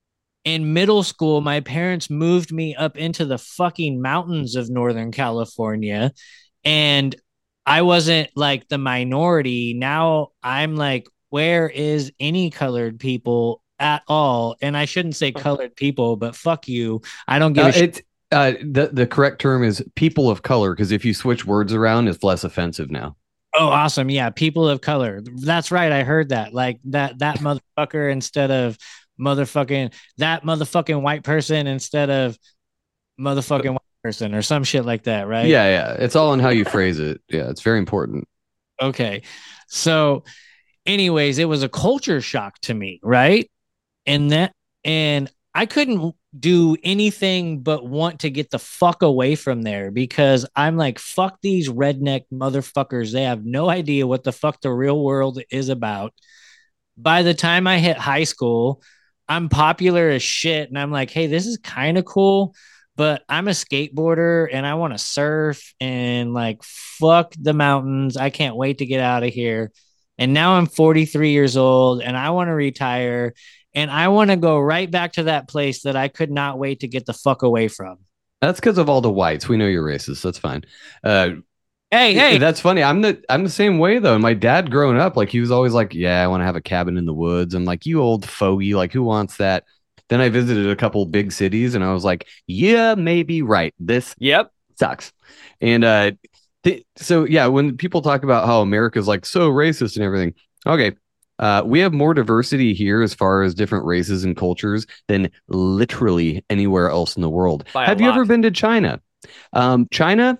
in middle school, my parents moved me up into the fucking mountains of Northern California, and I wasn't like the minority. Now I'm like, where is any colored people at all? And I shouldn't say colored people, but fuck you. I don't give Uh, a shit. it's uh, the the correct term is people of color, because if you switch words around, it's less offensive now. Oh, awesome. Yeah, people of color. That's right. I heard that. Like that that motherfucker instead of motherfucking that motherfucking white person instead of motherfucking white person or some shit like that, right? Yeah, yeah. It's all in how you phrase it. Yeah, it's very important. Okay. So anyways, it was a culture shock to me, right? And that and I couldn't do anything but want to get the fuck away from there because I'm like, fuck these redneck motherfuckers. They have no idea what the fuck the real world is about. By the time I hit high school, I'm popular as shit. And I'm like, hey, this is kind of cool, but I'm a skateboarder and I want to surf and like, fuck the mountains. I can't wait to get out of here. And now I'm forty-three years old and I want to retire. And I want to go right back to that place that I could not wait to get the fuck away from. That's because of all the whites. We know you're racist. That's fine. Uh, hey, hey, that's funny. I'm the I'm the same way though. My dad growing up, like he was always like, "Yeah, I want to have a cabin in the woods." I'm like, "You old fogey, like who wants that?" Then I visited a couple big cities, and I was like, "Yeah, maybe right. This yep sucks." And uh, th- so yeah, when people talk about how America's like so racist and everything, okay. Uh, we have more diversity here as far as different races and cultures than literally anywhere else in the world. By a Have you lot. ever been to China? Um, China,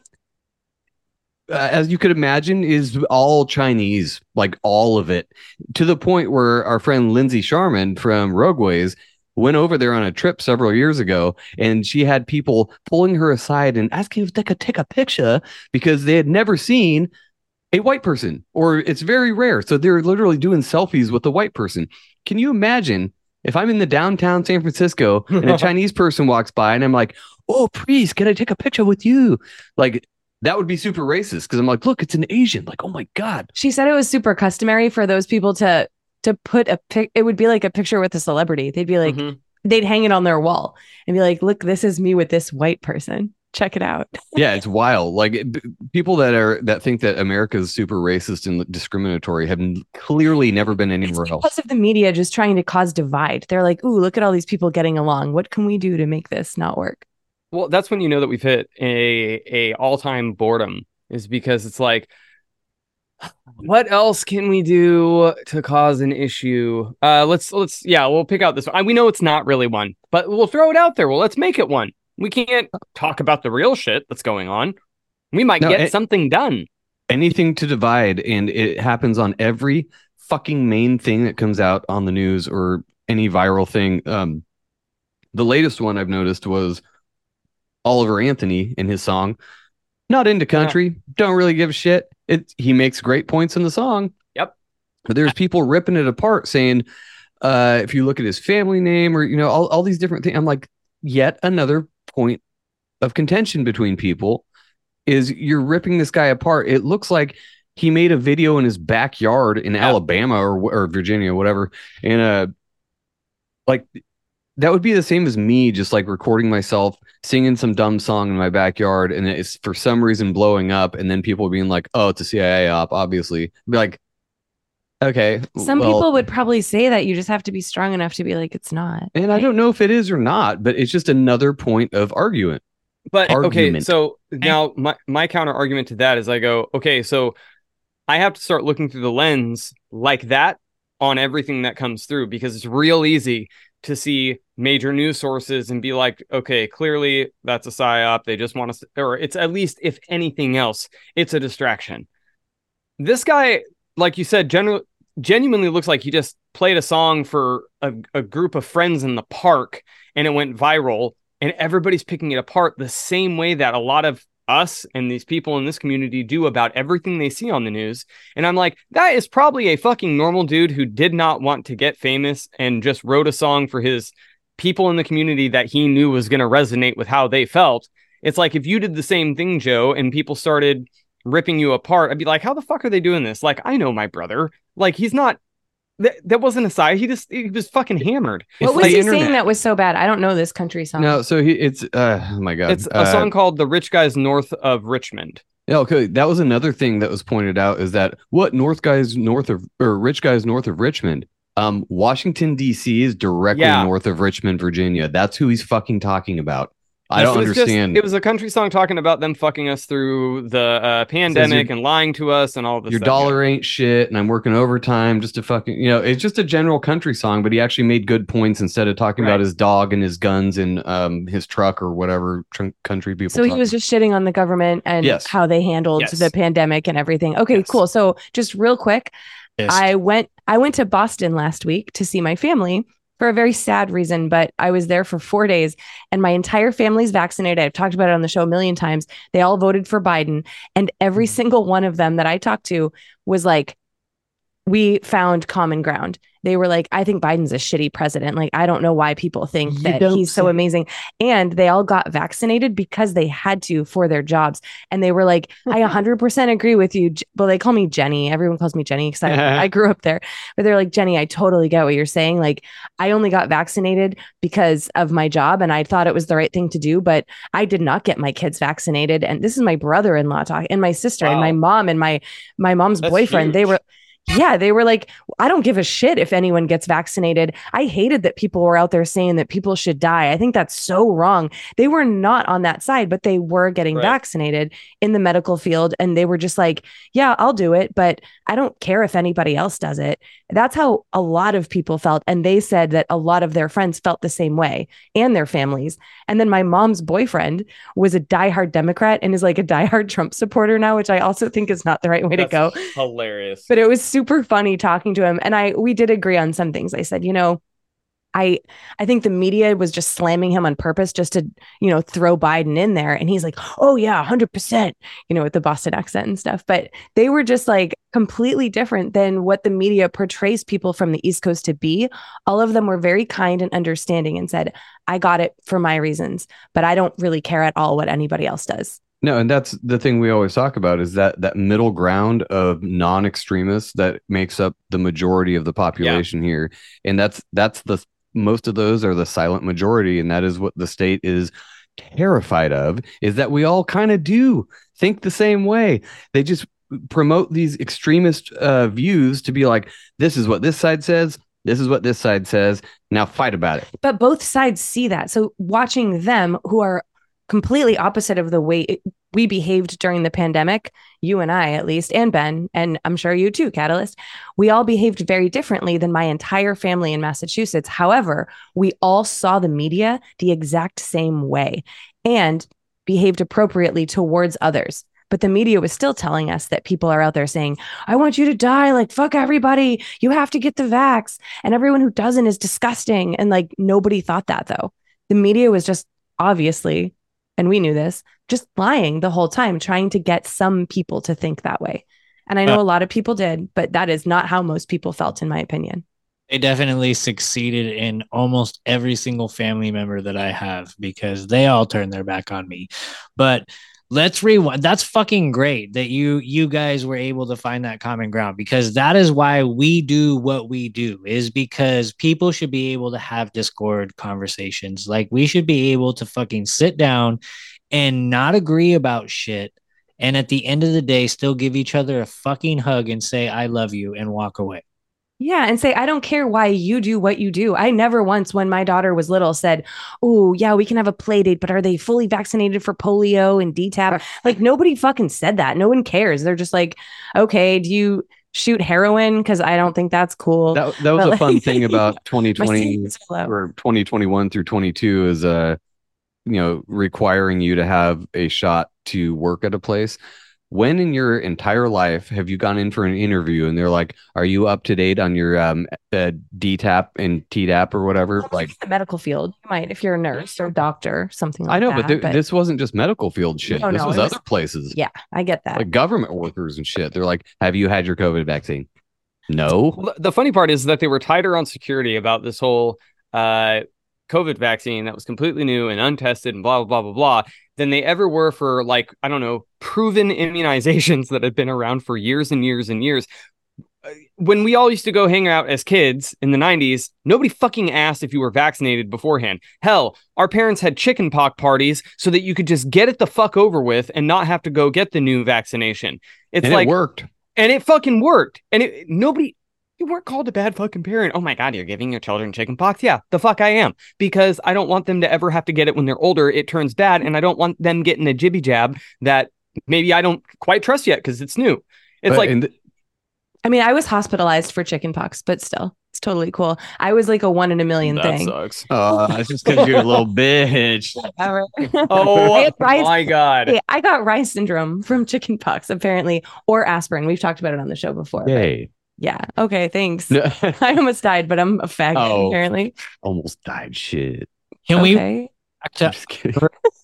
uh, as you could imagine, is all Chinese, like all of it, to the point where our friend Lindsay Sharman from Rogueways went over there on a trip several years ago, and she had people pulling her aside and asking if they could take a picture because they had never seen a white person, or it's very rare. So they're literally doing selfies with the white person. Can you imagine if I'm in the downtown San Francisco and a Chinese person walks by and I'm like, "Oh, please, can I take a picture with you?" Like, that would be super racist because I'm like, look, it's an Asian. Like, oh my God. She said it was super customary for those people to to put a pic. It would be like a picture with a celebrity. They'd be like, Mhm. they'd hang it on their wall and be like, "Look, this is me with this white person. Check it out." Yeah, it's wild. Like it, people that are that think that America is super racist and discriminatory have n- clearly never been anywhere It's else. because of the media just trying to cause divide. They're like, "Ooh, look at all these people getting along. What can we do to make this not work?" Well, that's when you know that we've hit a a all-time boredom, is because it's like, what else can we do to cause an issue? Uh, let's let's yeah, we'll pick out this one. We know it's not really one, but we'll throw it out there. Well, let's make it one. We can't talk about the real shit that's going on. We might No, get it- something done. Anything to divide, and it happens on every fucking main thing that comes out on the news or any viral thing. Um, the latest one I've noticed was Oliver Anthony in his song. Not into country, don't really give a shit. It he makes great points in the song. Yep. But there's people ripping it apart saying, uh, if you look at his family name or you know, all, all these different things, I'm like, yet another point of contention between people is you're ripping this guy apart. It looks like he made a video in his backyard in Yeah. Alabama or or Virginia, whatever, and uh, like that would be the same as me just like recording myself singing some dumb song in my backyard, and it's for some reason blowing up, and then people being like, "Oh, it's a C I A op," obviously. Be like, Okay. Some well, people would probably say that. You just have to be strong enough to be like, it's not. and I don't know if it is or not, but it's just another point of argument. But okay, Argument. so now my, my counter argument to that is I go, okay, so I have to start looking through the lens like that on everything that comes through, because it's real easy to see major news sources and be like, okay, clearly that's a psyop. They just want us, or it's at least, if anything else, it's a distraction. This guy, like you said, genu- genuinely looks like he just played a song for a, a group of friends in the park and it went viral, and everybody's picking it apart the same way that a lot of us and these people in this community do about everything they see on the news. And I'm like, that is probably a fucking normal dude who did not want to get famous and just wrote a song for his people in the community that he knew was going to resonate with how they felt. It's like if you did the same thing, Joe, and people started ripping you apart, I'd be like, how the fuck are they doing this? Like, I know my brother. Like, he's not, that, that wasn't a side. He just, he was fucking hammered. What It's was like he internet. saying that was so bad? I don't know this country song. No, so he it's uh oh my god. It's a Uh, song called The Rich Guys North of Richmond. Yeah, okay. That was another thing that was pointed out, is that what North guys north of or rich guys north of Richmond. Um, Washington, D C is directly Yeah. north of Richmond, Virginia. That's who he's fucking talking about. I Yes, don't it was just- understand. it was a country song talking about them fucking us through the uh, pandemic your- and lying to us and all this Your stuff. dollar ain't shit, and I'm working overtime just to fucking, you know, it's just a general country song, but he actually made good points instead of talking Right. about his dog and his guns and um his truck or whatever tr- country people. So he talk was just shitting on the government and Yes. how they handled Yes. the pandemic and everything. Okay, Yes. cool. So just real quick, I went I went to Boston last week to see my family for a very sad reason, but I was there for four days and my entire family's vaccinated. I've talked about it on the show a million times. They all voted for Biden, and every single one of them that I talked to was like, we found common ground. They were like, I think Biden's a shitty president. Like, I don't know why people think You that don't he's so say. amazing. And they all got vaccinated because they had to for their jobs. And they were like, I one hundred percent agree with you. J- Well, they call me Jenny. Everyone calls me Jenny because I, I grew up there. But they're like, Jenny, I totally get what you're saying. Like, I only got vaccinated because of my job and I thought it was the right thing to do. But I did not get my kids vaccinated. And this is my brother-in-law talk, and my sister and my Wow. mom and my my mom's That's boyfriend. They huge. were yeah, they were like, I don't give a shit if anyone gets vaccinated. I hated that people were out there saying that people should die. I think that's so wrong. They were not on that side, but they were getting Right. vaccinated in the medical field. And they were just like, yeah, I'll do it, but I don't care if anybody else does it. That's how a lot of people felt. And they said that a lot of their friends felt the same way, and their families. And then my mom's boyfriend was a diehard Democrat and is like a diehard Trump supporter now, which I also think is not the right way to go. Hilarious. But it was super funny talking to him, and I we did agree on some things. I said, you know, I I think the media was just slamming him on purpose just to, you know, throw Biden in there. And he's like, oh yeah, one hundred percent, you know, with the Boston accent and stuff. But they were just like completely different than what the media portrays people from the East Coast to be. All of them were very kind and understanding and said, I got it for my reasons, but I don't really care at all what anybody else does. No, and that's the thing we always talk about, is that that middle ground of non-extremists that makes up the majority of the population here. And that's that's the most of those are the silent majority, and that is what the state is terrified of, is that we all kind of do think the same way. They just promote these extremist uh, views to be like, this is what this side says, this is what this side says, now fight about it. But both sides see that. So watching them, who are completely opposite of the way it, we behaved during the pandemic, you and I at least, and Ben, and I'm sure you too, Catalyst, we all behaved very differently than my entire family in Massachusetts. However, we all saw the media the exact same way and behaved appropriately towards others. But the media was still telling us that people are out there saying, I want you to die, like, fuck everybody. You have to get the vax. And everyone who doesn't is disgusting. And like, nobody thought that though. The media was just obviously, and we knew this, just lying the whole time, trying to get some people to think that way. And I know Uh, a lot of people did, but that is not how most people felt, in my opinion. They definitely succeeded in almost every single family member that I have, because they all turned their back on me. But let's rewind. That's fucking great that you you guys were able to find that common ground, because that is why we do what we do, is because people should be able to have Discord conversations. Like, we should be able to fucking sit down and not agree about shit, and at the end of the day still give each other a fucking hug and say I love you and walk away. Yeah, and say, I don't care why you do what you do. I never once, when my daughter was little, said, oh, yeah, we can have a play date, but are they fully vaccinated for polio and D T A P? Like, nobody fucking said that. No one cares. They're just like, okay, do you shoot heroin? Because I don't think that's cool. That, that was But, a fun like, thing about twenty my twenty standards are low. or twenty twenty-one through twenty-two is, uh, you know, requiring you to have a shot to work at a place. When in your entire life have you gone in for an interview and they're like, are you up to date on your um, uh, D T A P and T D A P or whatever? Like the medical field, you might, if you're a nurse or a doctor, something like I know, that. but, th- this wasn't just medical field shit. No, this no, was it was- other places. Yeah, I get that. Like government workers and shit. They're like, have you had your COVID vaccine? No. Well, the funny part is that they were tighter on security about this whole uh, COVID vaccine that was completely new and untested and blah, blah, blah, blah, blah, than they ever were for, like, I don't know, proven immunizations that had been around for years and years and years. When we all used to go hang out as kids in the nineties, nobody fucking asked if you were vaccinated beforehand. Hell, our parents had chickenpox parties so that you could just get it the fuck over with and not have to go get the new vaccination. It's And like it worked. And it fucking worked. And it nobody, you weren't called a bad fucking parent. Oh my God, you're giving your children chickenpox? Yeah, the fuck I am. Because I don't want them to ever have to get it when they're older. It turns bad. And I don't want them getting a jibby jab that maybe I don't quite trust yet because it's new. It's But like, in the- I mean, I was hospitalized for chickenpox, but still, it's totally cool. I was like a one in a million that thing. sucks. uh, it's just because you're a little bitch. All right. Oh I had rice- my God. Hey, I got rice syndrome from chickenpox, apparently, or aspirin. We've talked about it on the show before. but Yay. Yeah. Okay. Thanks. I almost died, but I'm a faggot, Oh. apparently. Almost died. Shit. Can we Okay. back I'm to just kidding.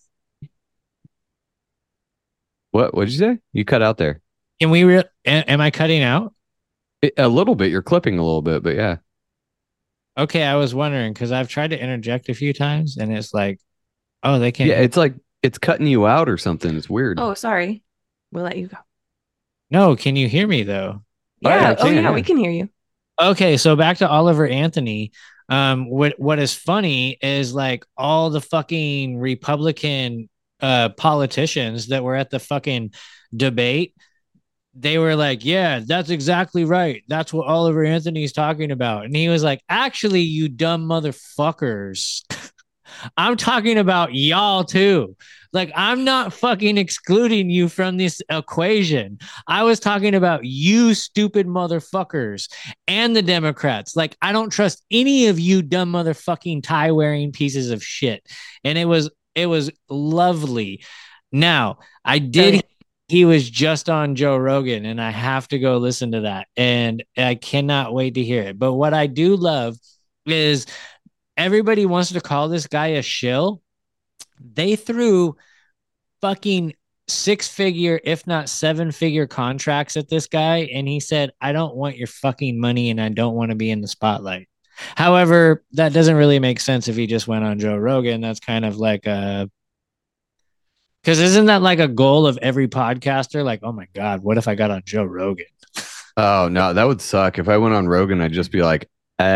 What? What'd you say? You cut out there. can we re- a- am I cutting out? It- a little bit. You're clipping a little bit, but yeah. Okay, I was wondering because I've tried to interject a few times and it's like, oh, they can't. Yeah, it's like it's cutting you out or something. It's weird. Oh, sorry. We'll let you go. No, can you hear me though? Oh, yeah, Yeah. I Oh, can, yeah, yeah. we can hear you. Okay, so back to Oliver Anthony. Um, what what is funny is like all the fucking Republican uh politicians that were at the fucking debate. They were like, yeah, that's exactly right. That's what Oliver Anthony's talking about. And he was like, actually, you dumb motherfuckers. I'm talking about y'all too. Like, I'm not fucking excluding you from this equation. I was talking about you stupid motherfuckers and the Democrats. Like, I don't trust any of you dumb motherfucking tie wearing pieces of shit. And it was, it was lovely. Now, I did. He was just on Joe Rogan, and I have to go listen to that. And I cannot wait to hear it. But what I do love is everybody wants to call this guy a shill. They threw fucking six figure, if not seven figure contracts at this guy. And he said, I don't want your fucking money and I don't want to be in the spotlight. However, that doesn't really make sense if he just went on Joe Rogan. That's kind of like a, because isn't that like a goal of every podcaster? Like, oh my God, what if I got on Joe Rogan? Oh no, that would suck. If I went on Rogan, I'd just be like,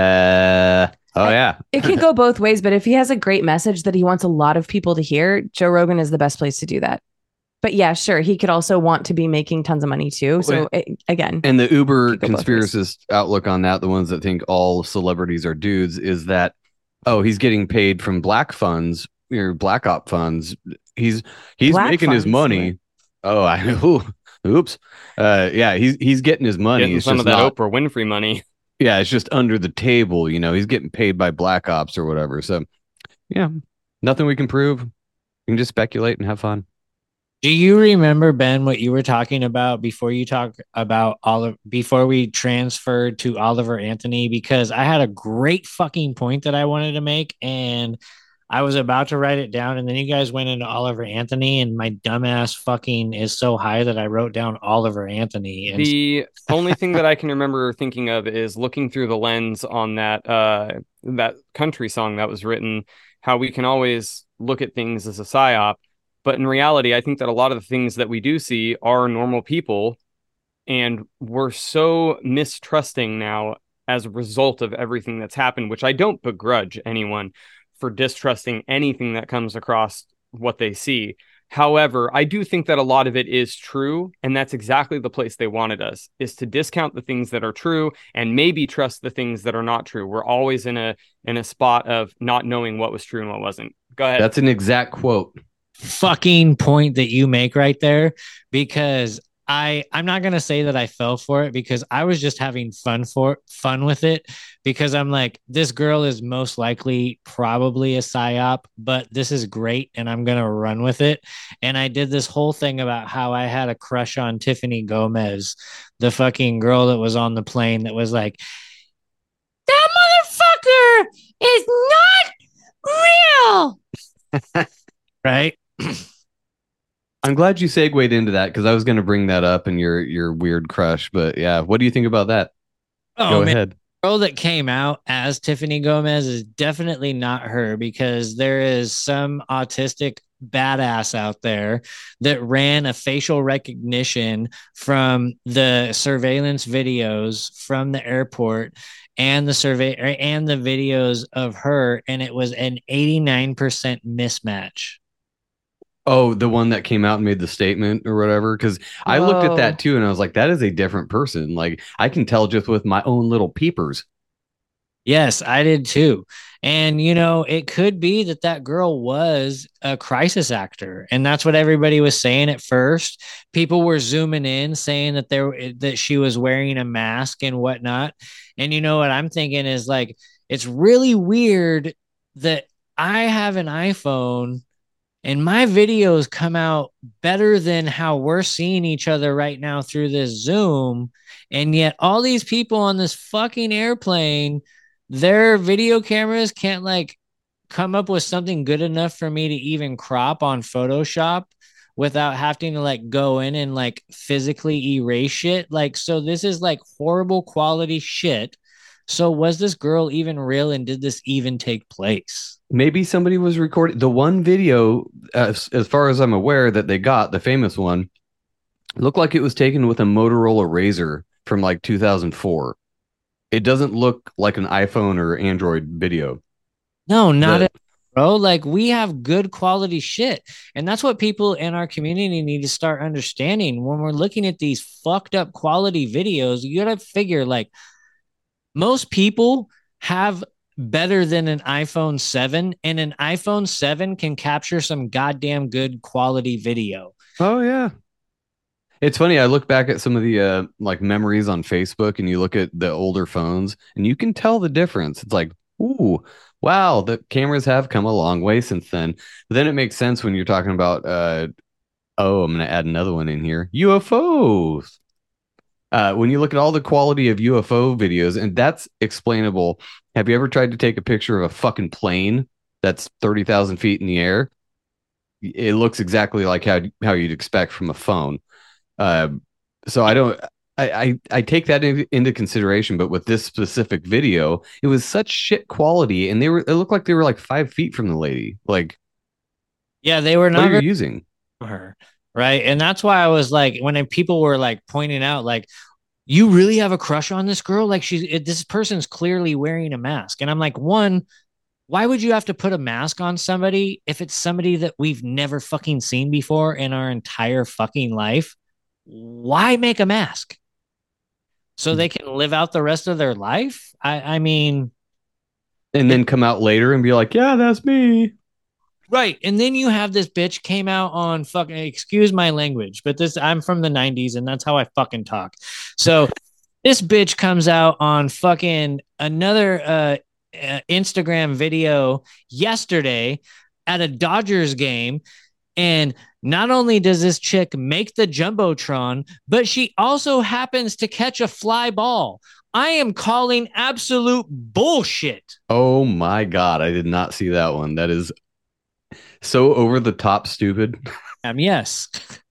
uh, oh yeah. It could go both ways, but if he has a great message that he wants a lot of people to hear, Joe Rogan is the best place to do that. But yeah, sure, he could also want to be making tons of money too. So it, again, And the uber Could go both ways. conspiracist outlook on that, the ones that think all celebrities are dudes, is that, oh, he's getting paid from black funds, or black op funds. He's he's Black making his funds, money. Oh, I ooh, oops. Uh, yeah, he's he's getting his money. Getting It's some just of that not, Oprah Winfrey money. yeah, it's just under the table. You know, he's getting paid by black ops or whatever. So, yeah, nothing we can prove. We can just speculate and have fun. Do you remember, Ben, what you were talking about before you talk about Oliver, before we transferred to Oliver Anthony? Because I had a great fucking point that I wanted to make and I was about to write it down. And then you guys went into Oliver Anthony and my dumbass fucking is so high that I wrote down Oliver Anthony. And The only thing that I can remember thinking of is looking through the lens on that uh, that country song that was written, how we can always look at things as a psyop. But in reality, I think that a lot of the things that we do see are normal people. And we're so mistrusting now as a result of everything that's happened, which I don't begrudge anyone for distrusting anything that comes across what they see. However, I do think that a lot of it is true, and that's exactly the place they wanted us, is to discount the things that are true and maybe trust the things that are not true. We're always in a in a spot of not knowing what was true and what wasn't. Go ahead. That's an exact quote. Fucking point that you make right there, because I I'm not gonna say that I fell for it, because I was just having fun for fun with it, because I'm like, this girl is most likely probably a psyop, but this is great and I'm gonna run with it. And I did this whole thing about how I had a crush on Tiffany Gomez, the fucking girl that was on the plane that was like, that motherfucker is not real. Right? I'm glad you segued into that, because I was going to bring that up in your your weird crush. But yeah, what do you think about that? Oh, Go man. ahead. The girl that came out as Tiffany Gomez is definitely not her, because there is some autistic badass out there that ran a facial recognition from the surveillance videos from the airport and the survey and the videos of her, and it was an eighty-nine percent mismatch. Oh, the one that came out and made the statement or whatever. Because I looked at that too, and I was like, that is a different person. Like, I can tell just with my own little peepers. Yes, I did too. And, you know, it could be that that girl was a crisis actor. And that's what everybody was saying at first. People were zooming in saying that there that she was wearing a mask and whatnot. And you know what I'm thinking is, like, it's really weird that I have an iPhone and my videos come out better than how we're seeing each other right now through this Zoom. And yet all these people on this fucking airplane, their video cameras can't like come up with something good enough for me to even crop on Photoshop without having to like go in and like physically erase shit. Like, so this is like horrible quality shit. So was this girl even real, and did this even take place? Maybe somebody was recording the one video, as, as far as I'm aware, that they got, the famous one, looked like it was taken with a Motorola Razr from like two thousand four. It doesn't look like an iPhone or Android video. No, not The- at bro. Like, we have good quality shit. And that's what people in our community need to start understanding. When we're looking at these fucked up quality videos, you gotta figure, like, most people have better than an iPhone seven, and an iPhone seven can capture some goddamn good quality video. Oh, yeah. It's funny. I look back at some of the uh, like memories on Facebook, and you look at the older phones, and you can tell the difference. It's like, ooh, wow, the cameras have come a long way since then. But then it makes sense when you're talking about, uh, oh, I'm going to add another one in here, U F Os. Uh, when you look at all the quality of U F O videos, and that's explainable. Have you ever tried to take a picture of a fucking plane that's thirty thousand feet in the air? It looks exactly like how how you'd expect from a phone. Uh, so I don't, I, I, I take that in, into consideration, but with this specific video, it was such shit quality, and they were, it looked like they were like five feet from the lady. Like, Yeah, they were what not are you very using? her, right? And that's why I was like, when people were like pointing out, like, you really have a crush on this girl? Like, she's it, this person's clearly wearing a mask. And I'm like, one, why would you have to put a mask on somebody if it's somebody that we've never fucking seen before in our entire fucking life? Why make a mask? So they can live out the rest of their life? I, I mean, And then come out later and be like, yeah, that's me. right. And then you have this bitch came out on fucking, excuse my language, but this, I'm from the nineties and that's how I fucking talk. So this bitch comes out on fucking another uh, uh, Instagram video yesterday at a Dodgers game. And not only does this chick make the Jumbotron, but she also happens to catch a fly ball. I am calling absolute bullshit. Oh my God. I did not see that one. That is so over the top stupid. Um, yes.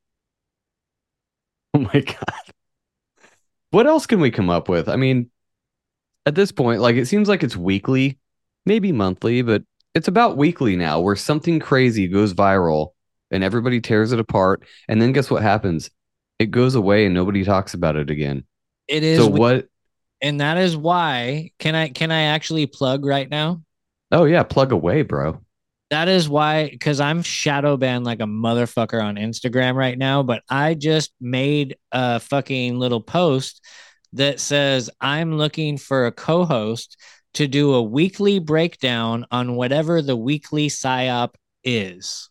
Oh my God. What else can we come up with? I mean, at this point, like, it seems like it's weekly, maybe monthly, but it's about weekly now, where something crazy goes viral and everybody tears it apart. And then guess what happens? It goes away and nobody talks about it again. It is. So we- what? And that is why, can I, can I actually plug right now? Oh yeah. Plug away, bro. That is why, because I'm shadow banned like a motherfucker on Instagram right now, but I just made a fucking little post that says I'm looking for a co-host to do a weekly breakdown on whatever the weekly psyop is.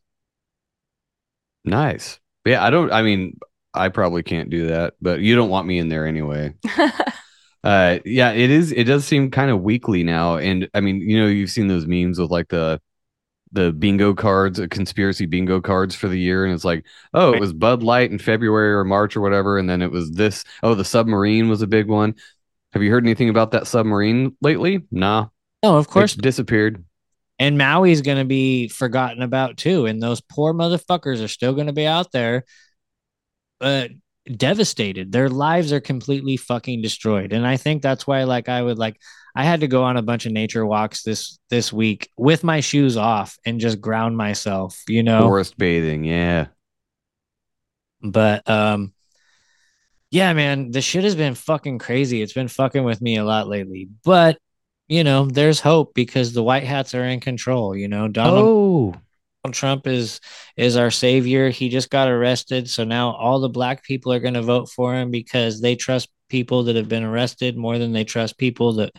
Nice. Yeah, I don't, I mean, I probably can't do that, but you don't want me in there anyway. uh, yeah, it is, it does seem kind of weekly now. And I mean, you know, you've seen those memes with like the, the bingo cards, uh, conspiracy bingo cards for the year. And it's like, oh, it was Bud Light in February or March or whatever. And then it was this, oh, the submarine was a big one. Have you heard anything about that submarine lately? Nah. No, of course. It disappeared. And Maui's going to be forgotten about too. And those poor motherfuckers are still going to be out there, uh, devastated. Their lives are completely fucking destroyed. And I think that's why, like, I would like, I had to go on a bunch of nature walks this this week with my shoes off and just ground myself, you know. Forest bathing, yeah. But um yeah, man, the shit has been fucking crazy. It's been fucking with me a lot lately. But, you know, there's hope because the white hats are in control, you know. Donald, oh. Donald Trump is is our savior. He just got arrested, so now all the black people are going to vote for him because they trust people that have been arrested more than they trust people that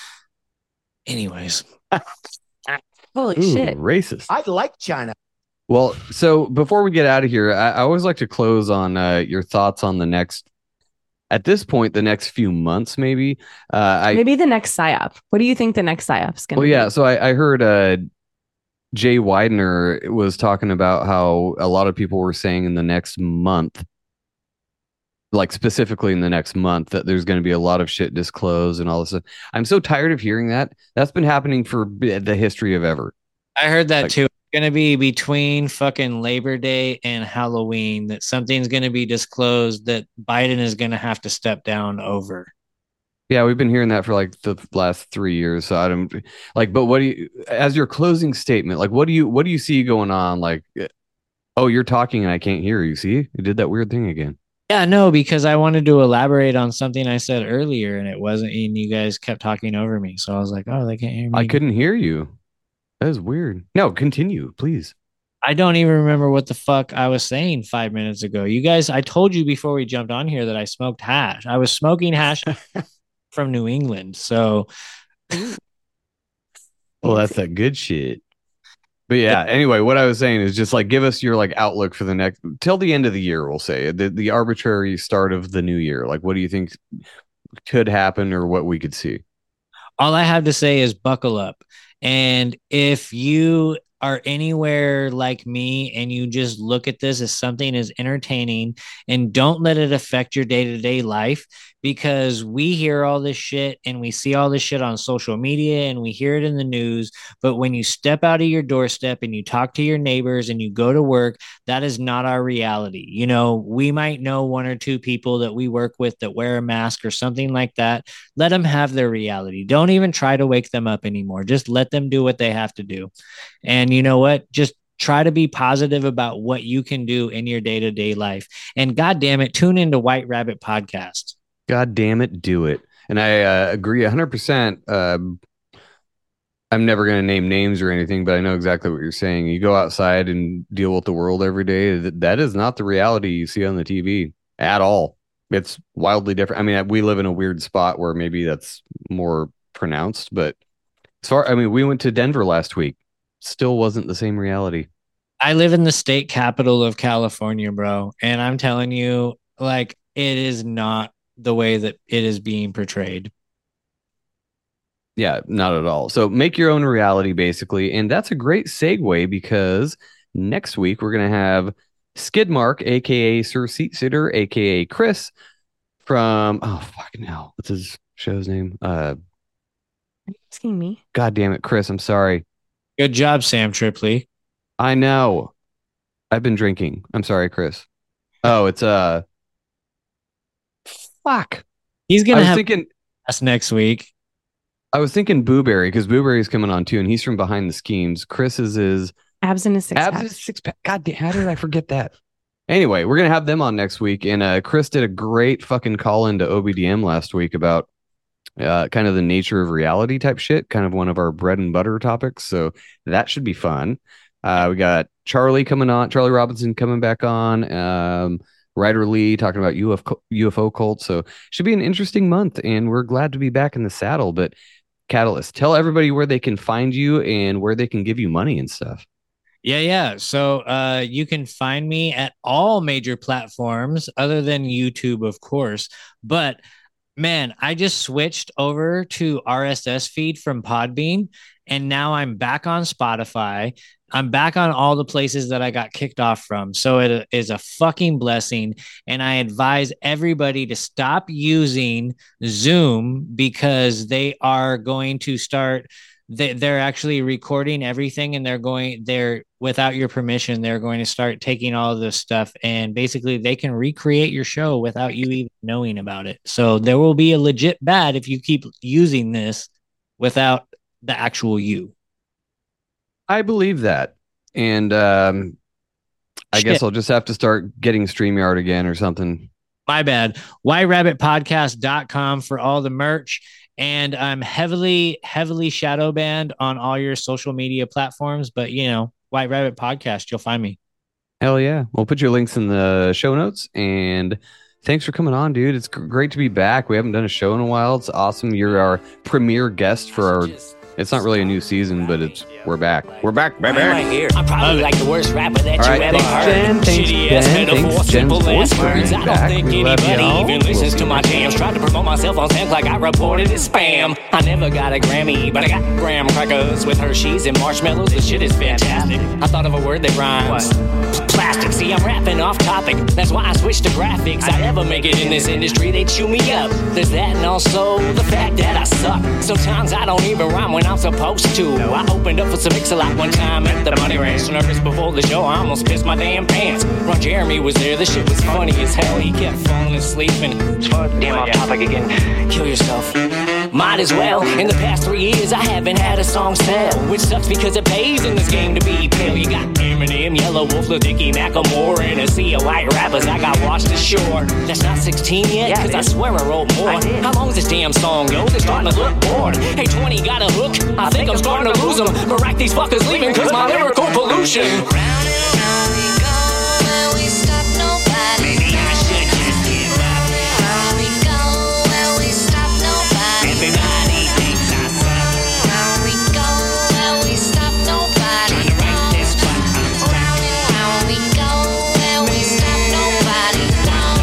anyways. Holy Ooh, shit. Racist. I like China. Well, so before we get out of here, I, I always like to close on uh, your thoughts on the next, at this point, the next few months, maybe. Uh, I, Maybe the next psyop. What do you think the next psyop's going to well, be? yeah. So I, I heard uh, Jay Widener was talking about how a lot of people were saying in the next month, like specifically in the next month, that there's going to be a lot of shit disclosed and all this stuff. I'm so tired of hearing that. That's been happening for the history of ever. I heard that Like- too. It's going to be between fucking Labor Day and Halloween that something's going to be disclosed that Biden is going to have to step down over. Yeah, we've been hearing that for like the last three years. So I don't like, but what do you, as your closing statement, like, what do you, what do you see going on? Like, oh, you're talking and I can't hear you. See, you did that weird thing again. Yeah, no, because I wanted to elaborate on something I said earlier and it wasn't, and you guys kept talking over me. So I was like, oh, they can't hear me. I couldn't hear you. That is weird. No, continue, please. I don't even remember what the fuck I was saying five minutes ago. You guys, I told you before we jumped on here that I smoked hash. I was smoking hash from New England. So, Well, that's that good shit. But yeah, anyway, what I was saying is just like, give us your like outlook for the next, till the end of the year, we'll say the, the arbitrary start of the new year. Like, what do you think could happen or what we could see? all I have to say is buckle up. And if you are anywhere like me and you just look at this as something as entertaining and don't let it affect your day-to-day life, because we hear all this shit and we see all this shit on social media and we hear it in the news. But when you step out of your doorstep and you talk to your neighbors and you go to work, that is not our reality. You know, we might know one or two people that we work with that wear a mask or something like that. Let them have their reality. Don't even try to wake them up anymore. Just let them do what they have to do. And you know what? Just try to be positive about what you can do in your day-to-day life. And God damn it, tune into White Rabbit Podcast. God damn it, do it. And I uh, agree one hundred percent. Uh, I'm never going to name names or anything, but I know exactly what you're saying. You go outside and deal with the world every day. That, that is not the reality you see on the T V at all. It's wildly different. I mean, we live in a weird spot where maybe that's more pronounced, but as far, I mean, we went to Denver last week. Still wasn't the same reality. I live in the state capital of California, bro. And I'm telling you, like, it is not the way that it is being portrayed. Yeah, not at all. So make your own reality, basically. And that's a great segue because next week we're going to have Skidmark, a k a. Sir Seat Sitter, a k a. Chris from, oh, fucking hell. What's his show's name? Uh, Are you asking me? God damn it, Chris. I'm sorry. Good job, Sam Tripley. I know. I've been drinking. I'm sorry, Chris. Oh, it's, uh, fuck. He's I going to was have thinking, us next week. I was thinking Booberry because Booberry's coming on too, and he's from Behind the Schemes. Chris is his Abs in a six abs pack. is six pack. God damn, how did I forget that? Anyway, we're gonna have them on next week, and uh, Chris did a great fucking call into O B D M last week about uh, kind of the nature of reality type shit, kind of one of our bread and butter topics. So that should be fun. Uh, we got Charlie coming on, Charlie Robinson coming back on, um, Ryder Lee talking about U F O, U F O cults. So should be an interesting month, and we're glad to be back in the saddle. But Catalyst, tell everybody where they can find you and where they can give you money and stuff. Yeah, yeah. So uh, you can find me at all major platforms other than YouTube, of course. But man, I just switched over to R S S feed from Podbean, and now I'm back on Spotify. I'm back on all the places that I got kicked off from. So it is a fucking blessing. And I advise everybody to stop using Zoom because they are going to start, they, they're actually recording everything, and they're going, they're without your permission, they're going to start taking all of this stuff, and basically they can recreate your show without you even knowing about it. So there will be a legit bad if you keep using this without the actual you. I believe that. And um, I Shit. guess I'll just have to start getting StreamYard again or something. My bad. why rabbit podcast dot com for all the merch. And I'm heavily, heavily shadow banned on all your social media platforms. But, you know, White Rabbit Podcast, you'll find me. Hell yeah. We'll put your links in the show notes. And thanks for coming on, dude. It's great to be back. We haven't done a show in a while. It's awesome. You're our premier guest for our... It's not really a new season, but it's we're back. We're back, baby. Right here. I'm probably like the worst rapper that All you right, ever thanks, heard. Jen. Thanks, Shitty Ben. ass Thanks, metaphors, Jen's simple voice ass for words. being I back. don't think We love anybody y'all. even We'll listens see to you my next jams. Tried to promote myself on SoundCloud, like I reported as spam. I never got a Grammy, but I got graham crackers with Hershey's and marshmallows. This shit is fantastic. I thought of a word that rhymes. Plastic. See, I'm rapping off topic. That's why I switched to graphics. I never make it in this industry. They chew me up. There's that, and also the fact that I suck. Sometimes I don't even rhyme when I'm supposed to. I opened up for some Mix-a-Lot one time at the Money Ranch. Nervous before the show, I almost pissed my damn pants. Ron Jeremy was there. The shit was funny as hell. He kept falling asleep and damn off topic again. Kill yourself. Might as well. In the past three years, I haven't had a song sell, which sucks because it pays in this game to be pale. You got Eminem, Yellow Wolf, Lil Dicky, Macklemore, and a sea of white rappers. I got washed ashore. That's not sixteen yet, cause I swear I wrote more. How long is this damn song, yo? They're starting to look bored. Hey, twenty got a hook. I think I'm starting to lose them. Barack, these fuckers leaving cause my lyrical pollution. Round and round we go, and we stop nobody. Maybe I should just give up. Round we go, and we stop nobody. Everybody thinks I suck. Round we go, and we stop nobody. Trying to write this, but I'm stuck. Round and round we go, and we stop nobody. Round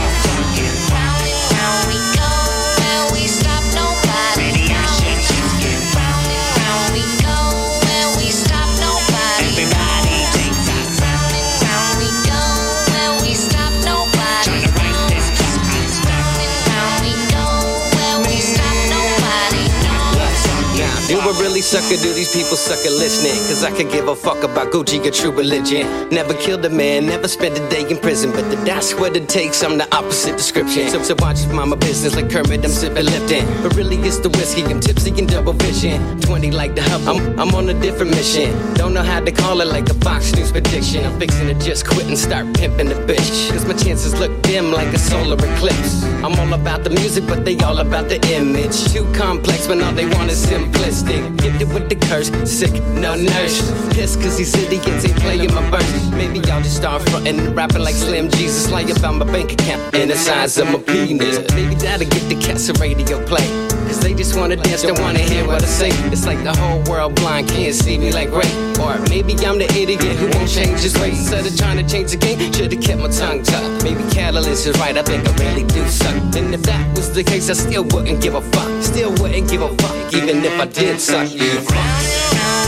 and round we go, and we stop nobody. Maybe I should just give up. Round and round we go, and we stop nobody. Everybody thinks I suck. Round and round we go, and we stop nobody. Trying to write this, but I'm stuck. Round and round we go, and we stop nobody. Do I really suck or do these people suck at listening? Cause I could give a fuck about Gucci, a true religion. Never killed a man, never spent a day in prison, but that's what it takes, I'm the opposite description. So, so watch my business like Kermit, I'm sipping Lipton. But really it's the whiskey, I'm tipsy and double vision. twenty like the hub, I'm, I'm on a different mission. Don't know how to call it like a Fox News prediction. I'm fixing to just quit and start pimping the bitch. Cause my chances look dim like a solar eclipse. I'm all about the music, but they all about the image. Too complex when all they want is simplistic. Gifted with the curse, sick, no nurse. Pissed cause these idiots ain't playing my verse. Maybe y'all just start frontin' and rapping like Slim Jesus. Lie about my bank account and the size of my penis. Maybe that'll get the cats a radio play. Cause they just wanna dance, don't wanna hear what I say. It's like the whole world blind, can't see me like Ray. Or maybe I'm the idiot who won't change his ways. Instead of trying to change the game, should've kept my tongue tucked. Maybe Catalyst is right, I think I really do suck. And if that was the case, I still wouldn't give a fuck. Still wouldn't give a fuck, even if I did suck. You fuck.